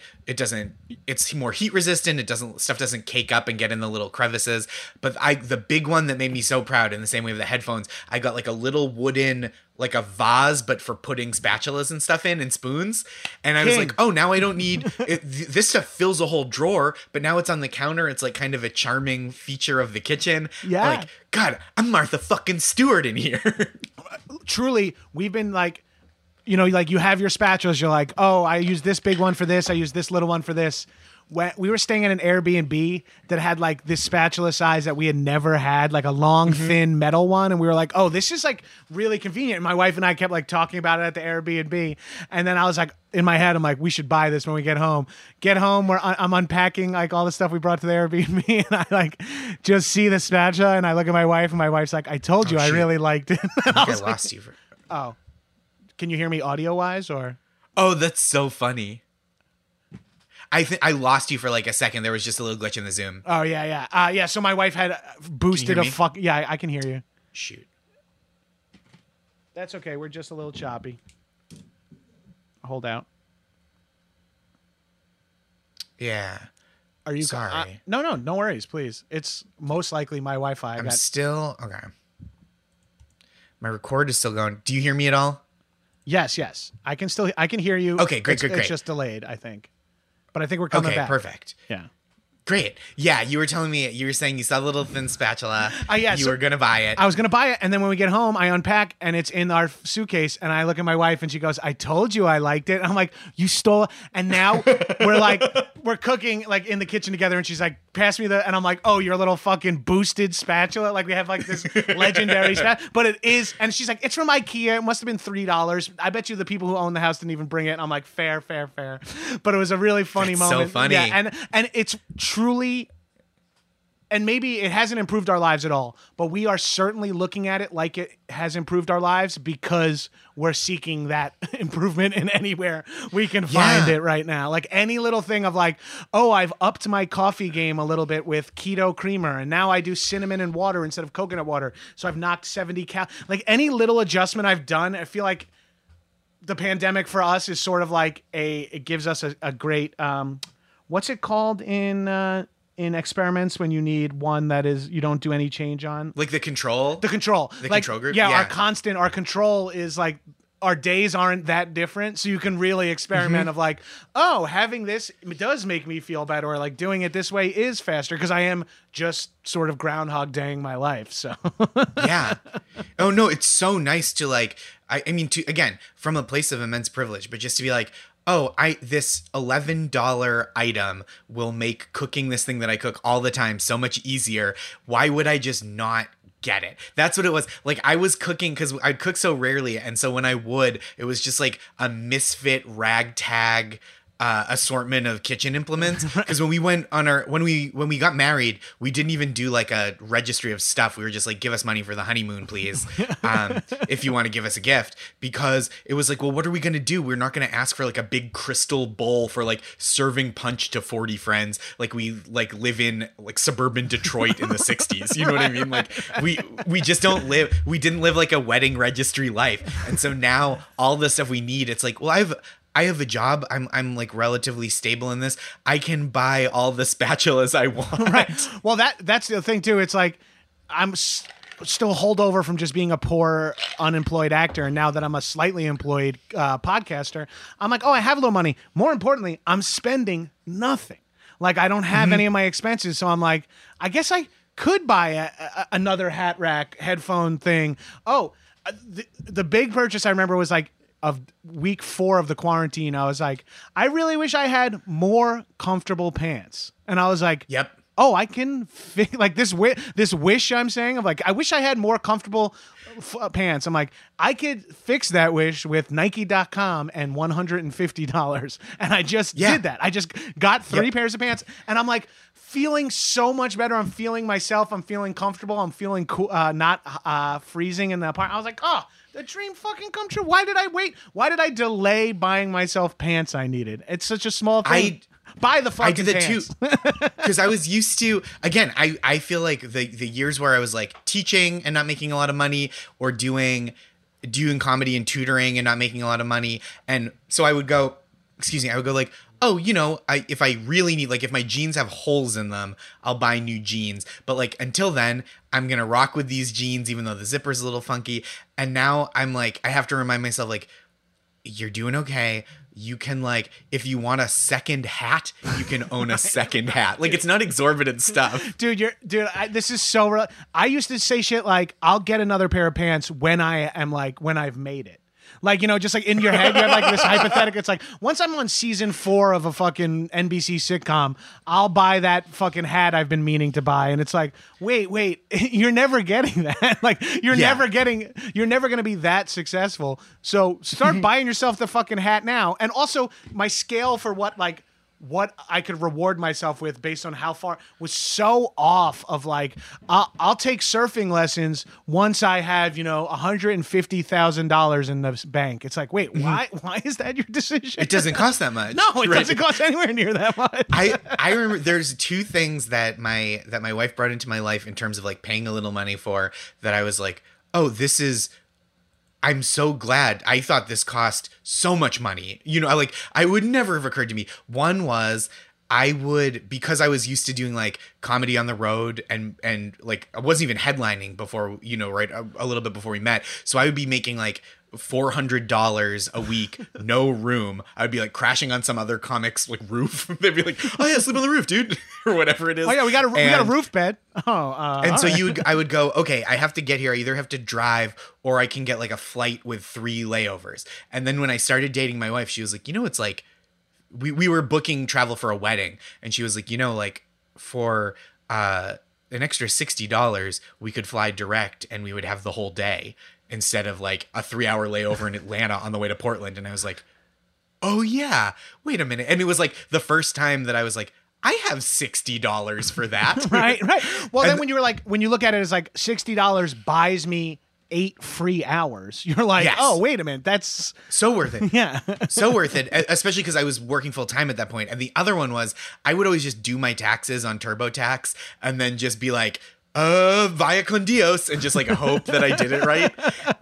C: it's more heat resistant. Stuff doesn't cake up and get in the little crevices. But the big one that made me so proud in the same way with the headphones, I got like a little wooden, like a vase, but for putting spatulas and stuff in and spoons. And I was like, oh, now I don't need it. This stuff fills a whole drawer, but now it's on the counter. It's like kind of a charming feature of the kitchen.
B: Yeah.
C: Like, God, I'm Martha fucking Stewart in here.
B: Truly, we've been like, you know, like you have your spatulas, you're like, oh, I use this big one for this, I use this little one for this. When we were staying at an Airbnb that had like this spatula size that we had never had, like a long, thin metal one. And we were like, oh, this is like really convenient. And my wife and I kept like talking about it at the Airbnb. And then I was like, in my head, I'm like, we should buy this when we get home. I'm unpacking like all the stuff we brought to the Airbnb. And I like just see the spatula and I look at my wife and my wife's like, I told you I really liked it.
C: I lost you.
B: Oh. Can you hear me audio wise or?
C: Oh, that's so funny. I think I lost you for like a second. There was just a little glitch in the Zoom.
B: Oh yeah. Yeah. So my wife had boosted
C: Can you hear me?
B: Yeah, I can hear you.
C: Shoot.
B: That's okay. We're just a little choppy. Hold out.
C: Yeah.
B: Are you
C: sorry?
B: No worries, please. It's most likely my Wi-Fi.
C: I'm still okay. My record is still going. Do you hear me at all?
B: Yes. I can hear you.
C: Okay, great.
B: It's just delayed, I think. But I think we're coming back.
C: Okay, perfect.
B: Yeah.
C: Great. Yeah, you were saying you saw the little thin spatula. You were going to buy it.
B: I was going to buy it. And then when we get home, I unpack and it's in our suitcase. And I look at my wife and she goes, I told you I liked it. And I'm like, you stole it. And now we're cooking like in the kitchen together. And she's like, pass me and I'm like, oh, your little fucking boosted spatula. Like we have like this legendary spatula. But it is. And she's like, it's from IKEA. It must have been $3. I bet you the people who own the house didn't even bring it. And I'm like, fair. But it was a really funny moment.
C: So funny.
B: Yeah, and it's truly, and maybe it hasn't improved our lives at all, but we are certainly looking at it like it has improved our lives because we're seeking that improvement in anywhere we can find it right now. Like any little thing of like, oh, I've upped my coffee game a little bit with keto creamer and now I do cinnamon and water instead of coconut water. So I've knocked 70 like any little adjustment I've done, I feel like the pandemic for us is sort of like it gives us a great, what's it called in experiments when you need one that is you don't do any change on?
C: Like the control?
B: The control.
C: The
B: like,
C: control group?
B: Yeah, our control is like our days aren't that different. So you can really experiment of like, oh, having this does make me feel better, or like doing it this way is faster because I am just sort of Groundhog Daying my life. So
C: yeah. Oh no, it's so nice to like, I mean, again, from a place of immense privilege, but just to be like, oh, this $11 item will make cooking this thing that I cook all the time so much easier. Why would I just not get it? That's what it was. Like I was cooking because I'd cook so rarely. And so when I would, it was just like a misfit ragtag assortment of kitchen implements. Because when we went on when we got married, we didn't even do like a registry of stuff. We were just like, give us money for the honeymoon, please, if you want to give us a gift. Because it was like, well, what are we gonna do? We're not gonna ask for like a big crystal bowl for like serving punch to 40 friends. Like we like live in like suburban Detroit in the 60s. You know what I mean? Like we just don't live. We didn't live like a wedding registry life. And so now all the stuff we need, it's like, well, I have a job. I'm like relatively stable in this. I can buy all the spatulas I want.
B: Right. Well, that's the thing too. It's like I'm still holdover from just being a poor unemployed actor, and now that I'm a slightly employed podcaster, I'm like, oh, I have a little money. More importantly, I'm spending nothing. Like I don't have any of my expenses, so I'm like, I guess I could buy another hat rack headphone thing. Oh, the big purchase I remember was like of week 4 of the quarantine. I was like, I really wish I had more comfortable pants. And I was like,
C: yep.
B: Oh, I can like this wish I'm saying of like, I wish I had more comfortable pants. I'm like, I could fix that wish with Nike.com and $150. And I just did that. I just got 3 pairs of pants, and I'm like feeling so much better. I'm feeling myself. I'm feeling comfortable. I'm feeling cool, not freezing in the apartment. I was like, oh, the dream fucking come true. Why did I wait? Why did I delay buying myself pants I needed? It's such a small thing. Buy the fucking
C: I did that
B: pants.
C: too. Because I was used to, again, I feel like the years where I was like teaching and not making a lot of money, or doing comedy and tutoring and not making a lot of money. And so I would go like, oh, you know, if I really need, like if my jeans have holes in them, I'll buy new jeans. But like until then, I'm going to rock with these jeans, even though the zipper's a little funky. And now I'm like, I have to remind myself, like, you're doing okay. You can, like, if you want a second hat, you can own a second hat. Like, it's not exorbitant stuff.
B: This is so real. I used to say shit like, I'll get another pair of pants when I've made it. Like, you know, just like in your head, you have like this hypothetical. It's like, once I'm on season 4 of a fucking NBC sitcom, I'll buy that fucking hat I've been meaning to buy. And it's like, wait, you're never getting that. Like, you're never going to be that successful. So start buying yourself the fucking hat now. And also, my scale for what I could reward myself with based on how far was so off of like, I'll take surfing lessons once I have, you know, $150,000 in the bank. It's like, wait, why is that your decision?
C: It doesn't cost that much.
B: No, it doesn't cost anywhere near that much.
C: I remember there's 2 things that my wife brought into my life in terms of like paying a little money for, that I was like, oh, I'm so glad. I thought this cost so much money. You know, I would never have occurred to me. One was because I was used to doing like comedy on the road and like I wasn't even headlining before, you know, right, a little bit before we met. So I would be making like $400 a week, no room. I would be like crashing on some other comic's like roof. They'd be like, "Oh yeah, sleep on the roof, dude," or whatever it is.
B: Oh yeah, we got a roof bed.
C: And so I would go, okay, I have to get here. I either have to drive or I can get like a flight with 3 layovers. And then when I started dating my wife, she was like, you know, it's like we were booking travel for a wedding, and she was like, you know, like for an extra $60, we could fly direct and we would have the whole day, instead of like a 3-hour layover in Atlanta on the way to Portland. And I was like, oh yeah, wait a minute. And it was like the first time that I was like, I have $60 for that.
B: Right. Well, then when you look at it as like $60 buys me 8 free hours, you're like, yes. Oh, wait a minute. That's
C: so worth it.
B: Yeah.
C: So worth it. Especially because I was working full time at that point. And the other one was I would always just do my taxes on TurboTax and then just be like, via con Dios, and just like hope that I did it right.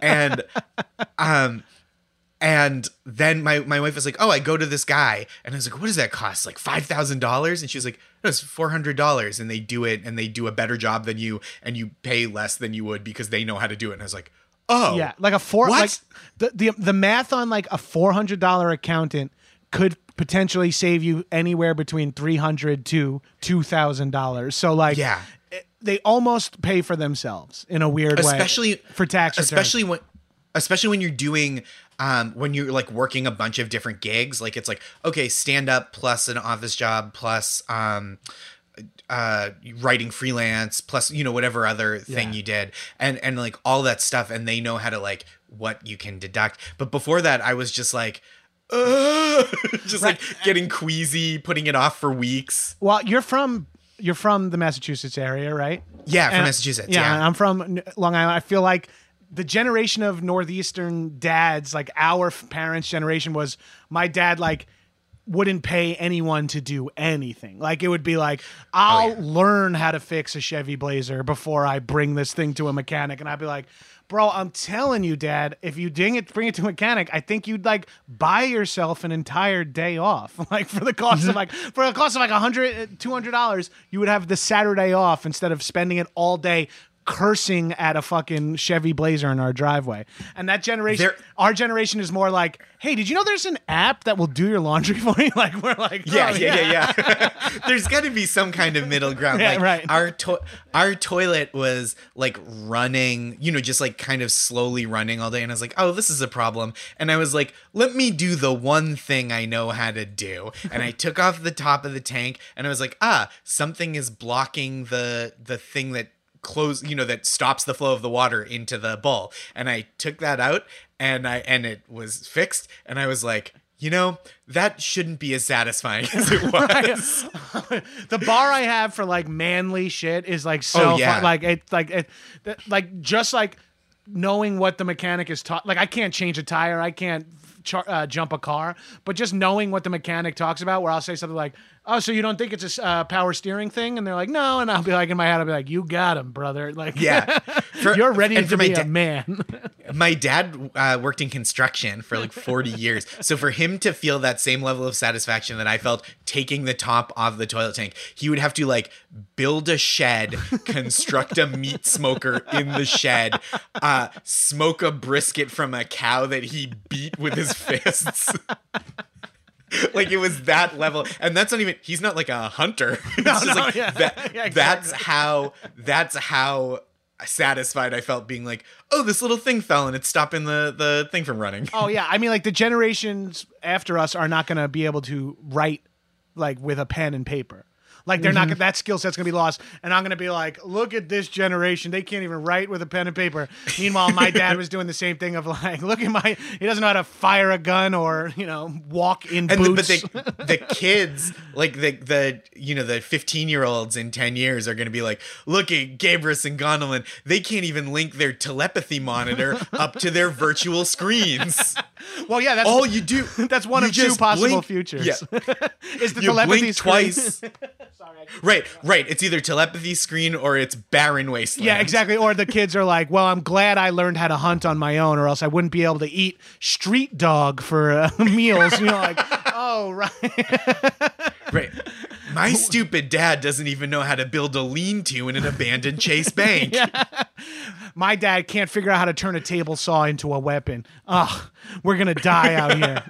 C: And then my wife was like, oh, I go to this guy. And I was like, what does that cost? Like $5,000? And she was like, no, it's $400. And they do it, and they do a better job than you, and you pay less than you would because they know how to do it. And I was like, oh.
B: Yeah, like like the math on like a $400 accountant could potentially save you anywhere between $300 to $2,000. So like,
C: yeah.
B: They almost pay for themselves in a weird way for tax returns.
C: Especially when you're doing when you're like working a bunch of different gigs. Like it's like, okay, stand up plus an office job plus writing freelance plus, you know, whatever other thing you did, and like all that stuff, and they know how to like what you can deduct. But before that, I was just like, just like getting queasy, putting it off for weeks.
B: Well, you're from the Massachusetts area, right?
C: Yeah, from Massachusetts.
B: Yeah,
C: Yeah.
B: I'm from Long Island. I feel like the generation of Northeastern dads, like our parents' generation, was my dad like wouldn't pay anyone to do anything. Like it would be like, I'll learn how to fix a Chevy Blazer before I bring this thing to a mechanic. And I'd be like, bro, I'm telling you, Dad, if you bring it to a mechanic, I think you'd like buy yourself an entire day off. Like for the cost of like $100, $200, you would have the Saturday off instead of spending it all day cursing at a fucking Chevy Blazer in our driveway. And that generation, our generation is more like, hey, did you know there's an app that will do your laundry for you? Like we're like,
C: yeah. There's got to be some kind of middle ground.
B: Yeah,
C: like
B: right.
C: Our toilet was like running, just like kind of slowly running all day. And I was like, oh, this is a problem. And I was like, let me do the one thing I know how to do. And I took off the top of the tank and I was like, something is blocking the thing that that stops the flow of the water into the bowl. And I took that out and it was fixed. And I was like, that shouldn't be as satisfying as it was.
B: The bar I have for like manly shit is like so fun. Like it's like just like knowing what the mechanic is taught. Like I can't change a tire. I can't jump a car, but just knowing what the mechanic talks about, where I'll say something like, oh, so you don't think it's a power steering thing? And they're like, no. And I'll be like, in my head, I'll be like, you got him, brother. Like,
C: yeah,
B: you're ready to be a man.
C: My dad worked in construction for like 40 years. So for him to feel that same level of satisfaction that I felt taking the top off the toilet tank, he would have to like build a shed, construct a meat smoker in the shed, smoke a brisket from a cow that he beat with his fists. Like it was that level, and that's not even. He's not like a hunter. That's how satisfied I felt being like, oh, this little thing fell and it's stopping the thing from running.
B: Oh yeah, I mean like the generations after us are not going to be able to write like with a pen and paper. Like they're not that skill set's gonna be lost, and I'm gonna be like, look at this generation, they can't even write with a pen and paper. Meanwhile, my dad was doing the same thing of like, look at he doesn't know how to fire a gun or walk in boots.
C: But the kids, like the 15-year-olds in 10 years are gonna be like, look at Gabrus and Gondelman, they can't even link their telepathy monitor up to their virtual screens.
B: Well, yeah, that's
C: all you do.
B: That's one of two possible futures.
C: Yeah.
B: Is the telepathy
C: blink
B: screen.
C: Twice. Right. It's either telepathy screen or it's barren wasteland.
B: Yeah, exactly. Or the kids are like, well, I'm glad I learned how to hunt on my own, or else I wouldn't be able to eat street dog for meals. Like, oh, right.
C: Right. My stupid dad doesn't even know how to build a lean-to in an abandoned Chase Bank.
B: Yeah. My dad can't figure out how to turn a table saw into a weapon. Ugh, we're going to die out here.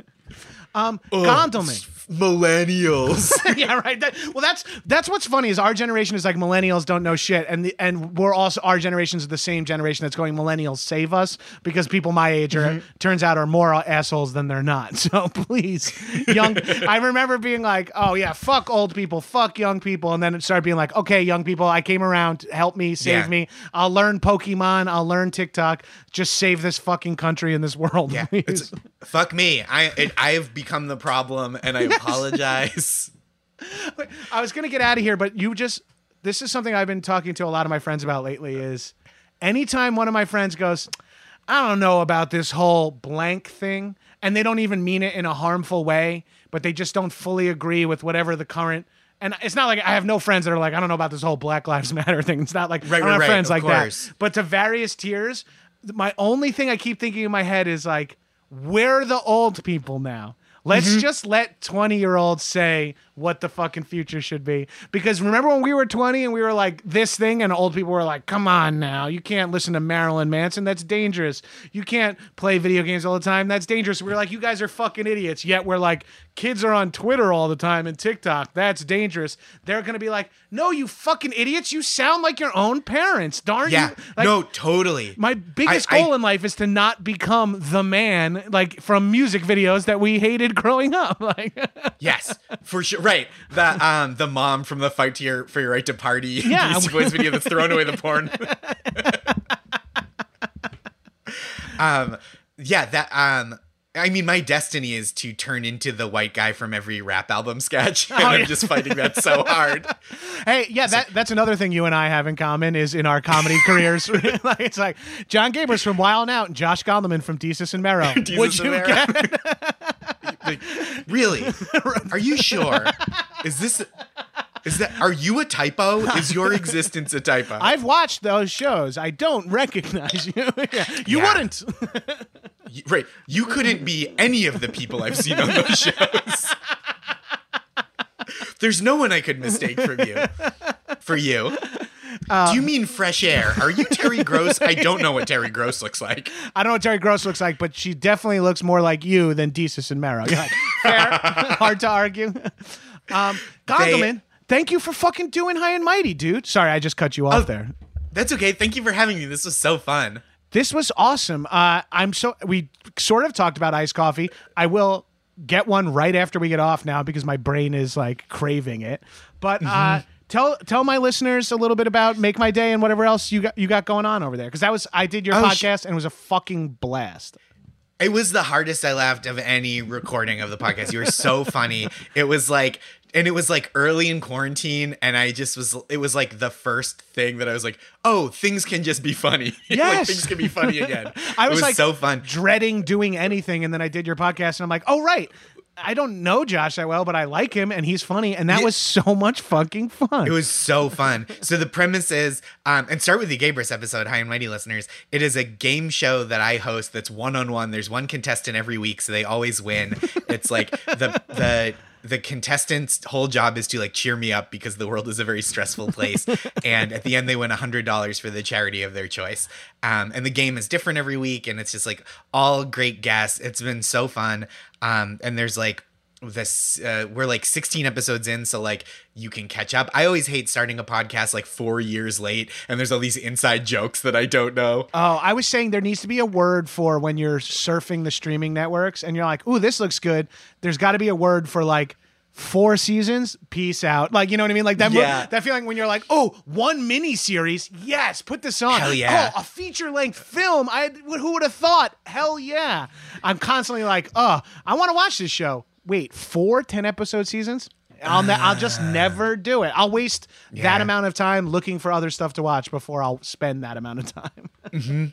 B: Gondelman.
C: Millennials.
B: Yeah, right. That's what's funny is our generation is like millennials don't know shit, and we're also our generation is the same generation that's going millennials save us, because people my age turns out are more assholes than they're not. So please, I remember being like, oh yeah, fuck old people, fuck young people, and then it started being like, okay, young people, I came around, help me, save me. I'll learn Pokemon, I'll learn TikTok, just save this fucking country and this world.
C: Yeah, fuck me. I've become the problem, and I apologize.
B: I was gonna get out of here, but this is something I've been talking to a lot of my friends about lately, is anytime one of my friends goes, I don't know about this whole blank thing, and they don't even mean it in a harmful way, but they just don't fully agree with whatever the current. And it's not like I have no friends that are like, I don't know about this whole Black Lives Matter thing. It's not like I don't have friends like that. But to various tiers, my only thing I keep thinking in my head is like, where are the old people now? Let's just let 20-year-olds say what the fucking future should be. Because remember when we were 20 and we were like this thing, and old people were like, come on now, you can't listen to Marilyn Manson, that's dangerous. You can't play video games all the time, that's dangerous. We were like, you guys are fucking idiots. Yet we're like, kids are on Twitter all the time and TikTok, that's dangerous. They're going to be like, no, you fucking idiots, you sound like your own parents. Darn you. Like,
C: no, totally.
B: My biggest goal in life is to not become the man, like from music videos that we hated growing up. Like,
C: yes, for sure. Right. The mom from the Fight for Your Right to Party Beastie Boys video that's throwing away the porn. I mean, my destiny is to turn into the white guy from every rap album sketch. And I'm just fighting that so hard.
B: Hey, yeah, that's another thing you and I have in common is in our comedy careers. Like, it's like John Gabris from Wild 'N Out and Josh Gondelman from Desus and Mero. Would you get?
C: Like, really? Are you sure? Are you a typo? Is your existence a typo?
B: I've watched those shows. I don't recognize you. You wouldn't.
C: Right. You couldn't be any of the people I've seen on those shows. There's no one I could mistake from you. For you. Do you mean fresh air? Are you Terry Gross? I don't know what Terry Gross looks like.
B: I don't know what Terry Gross looks like, but she definitely looks more like you than Desus and Mero. You're like, fair. Hard to argue. Gondelman, thank you for fucking doing High and Mighty, dude. Sorry, I just cut you off there.
C: That's okay. Thank you for having me. This was so fun.
B: This was awesome. We sort of talked about iced coffee. I will get one right after we get off now because my brain is like craving it. But tell my listeners a little bit about Make My Day and whatever else you got going on over there. Because I did your podcast and it was a fucking blast.
C: It was the hardest I laughed of any recording of the podcast. You were so funny. It was like early in quarantine, and it was like the first thing that I was like, oh, things can just be funny.
B: Yes.
C: Like, things can be funny again.
B: I was
C: like so fun.
B: Dreading doing anything, and then I did your podcast, and I'm like, oh, right. I don't know Josh that well, but I like him, and he's funny, and that was so much fucking fun.
C: It was so fun. So the premise is, and start with the Gabris episode, High and Mighty listeners. It is a game show that I host that's one-on-one. There's one contestant every week, so they always win. It's like the contestant's whole job is to like cheer me up because the world is a very stressful place. And at the end, they win $100 for the charity of their choice. And the game is different every week. And it's just like all great guests. It's been so fun. And there's like this, we're like 16 episodes in. So like you can catch up. I always hate starting a podcast like 4 years late. And there's all these inside jokes that I don't know.
B: Oh, I was saying there needs to be a word for when you're surfing the streaming networks and you're like, ooh, this looks good. There's got to be a word for like 4 seasons, peace out. Like, you know what I mean? Like that, that feeling when you're like, oh, one mini series. Yes, put this on.
C: Hell yeah.
B: Oh, a feature length film. Who would have thought? Hell yeah. I'm constantly like, I want to watch this show. Wait, 4 10-episode seasons? I'll just never do it. I'll waste that amount of time looking for other stuff to watch before I'll spend that amount of time.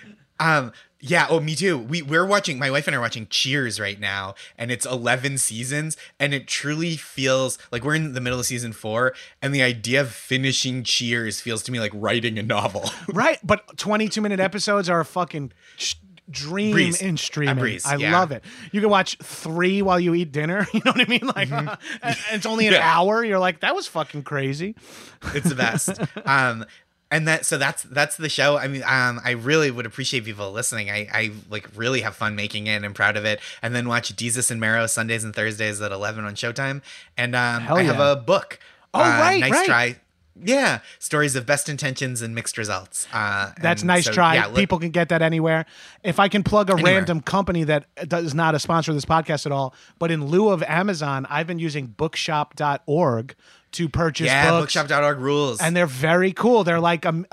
C: Yeah. Oh, me too. We're watching, my wife and I are watching Cheers right now, and it's 11 seasons, and it truly feels like we're in the middle of season 4, and the idea of finishing Cheers feels to me like writing a novel.
B: Right. But 22-minute episodes are a fucking dream
C: breeze.
B: In streaming.
C: A breeze,
B: I love it. You can watch 3 while you eat dinner. You know what I mean? Like, and it's only an hour. You're like, that was fucking crazy.
C: It's the best. And that's the show. I mean, I really would appreciate people listening. I like really have fun making it and I'm proud of it. And then watch Desus and Mero Sundays and Thursdays at 11 on Showtime. And I have a book.
B: Oh, right.
C: Nice Try. Yeah. Stories of best intentions and mixed results.
B: That's Nice Try. Yeah, people can get that anywhere. If I can plug a random company that is not a sponsor of this podcast at all, but in lieu of Amazon, I've been using bookshop.org to purchase books.
C: Bookshop.org rules.
B: And they're very cool. They're like an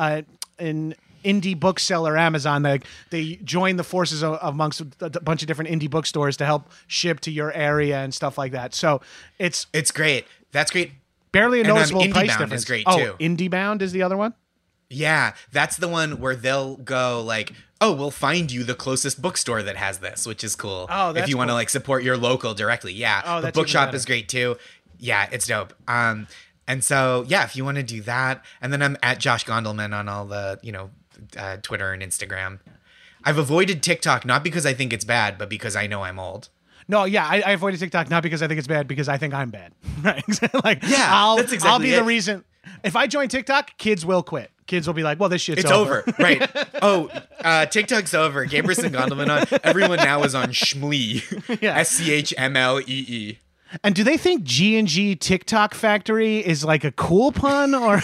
B: indie bookseller Amazon. They join the forces amongst a bunch of different indie bookstores to help ship to your area and stuff like that. So it's
C: great. That's great.
B: Barely a noticeable price
C: IndieBound
B: difference.
C: Is great
B: too.
C: Oh,
B: IndieBound is the other one?
C: Yeah, that's the one where they'll go like, oh, we'll find you the closest bookstore that has this, which is cool.
B: Oh, that's
C: if you want to
B: cool.
C: like support your local directly. Yeah.
B: Oh,
C: the Bookshop is great too. Yeah, it's dope. And so, yeah, if you want to do that, and then I'm at Josh Gondelman on all the, Twitter and Instagram. I've avoided TikTok, not because I think it's bad, but because I know I'm old.
B: No, yeah, I avoided TikTok not because I think it's bad, because I think I'm bad. Right? Like,
C: yeah, that's exactly
B: I'll be the reason. If I join TikTok, kids will quit. Kids will be like, well, this shit's over.
C: It's over. Right. Oh, TikTok's over. Gabris and Gondelman on. Everyone now is on Schmlee.
B: Yeah.
C: SCHMLEE.
B: And do they think G&G TikTok Factory is like a cool pun or?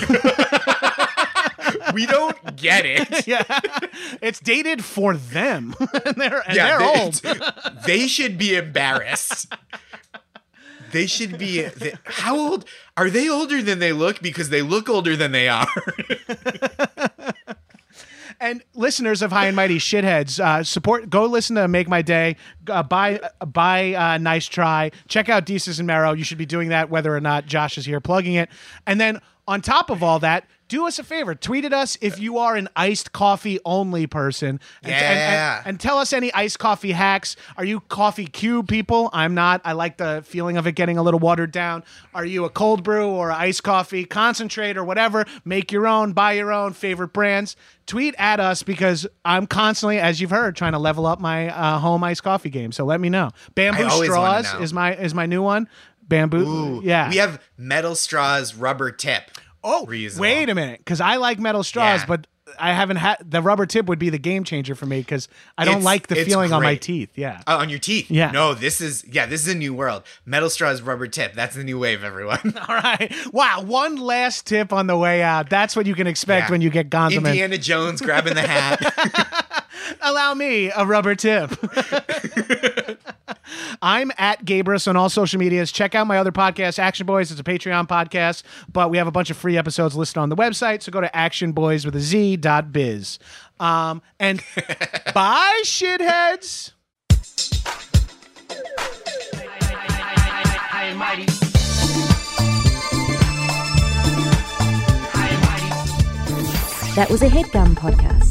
C: We don't get it.
B: Yeah, it's dated for them. and they're old.
C: They should be embarrassed. They should be. How old are they? Older than they look, because they look older than they are.
B: And listeners of High and Mighty shitheads, go listen to Make My Day, buy Nice Try, check out Desus and Mero. You should be doing that whether or not Josh is here plugging it. And then on top of all that, do us a favor. Tweet at us if you are an iced coffee only person. And tell us any iced coffee hacks. Are you coffee cube people? I'm not. I like the feeling of it getting a little watered down. Are you a cold brew or iced coffee concentrate or whatever? Make your own, buy your own favorite brands. Tweet at us because I'm constantly, as you've heard, trying to level up my home iced coffee game. So let me know. Bamboo straws is my new one. Bamboo.
C: Ooh,
B: yeah.
C: We have metal straws, rubber tip.
B: Oh,
C: reusable.
B: Wait a minute, because I like metal straws, but I haven't had the rubber tip would be the game changer for me because I don't like the feeling on my teeth. Yeah,
C: on your teeth.
B: Yeah,
C: no, this is a new world. Metal straws, rubber tip. That's the new wave, everyone.
B: All right, wow. One last tip on the way out. That's what you can expect when you get Gonzoman.
C: Indiana Jones grabbing the hat.
B: Allow me a rubber tip. I'm at Gabrus on all social medias. Check out my other podcast, Action Boys. It's a Patreon podcast, but we have a bunch of free episodes listed on the website. So go to actionboyswithaz.biz. And bye, shitheads.
A: That was a HeadGum podcast.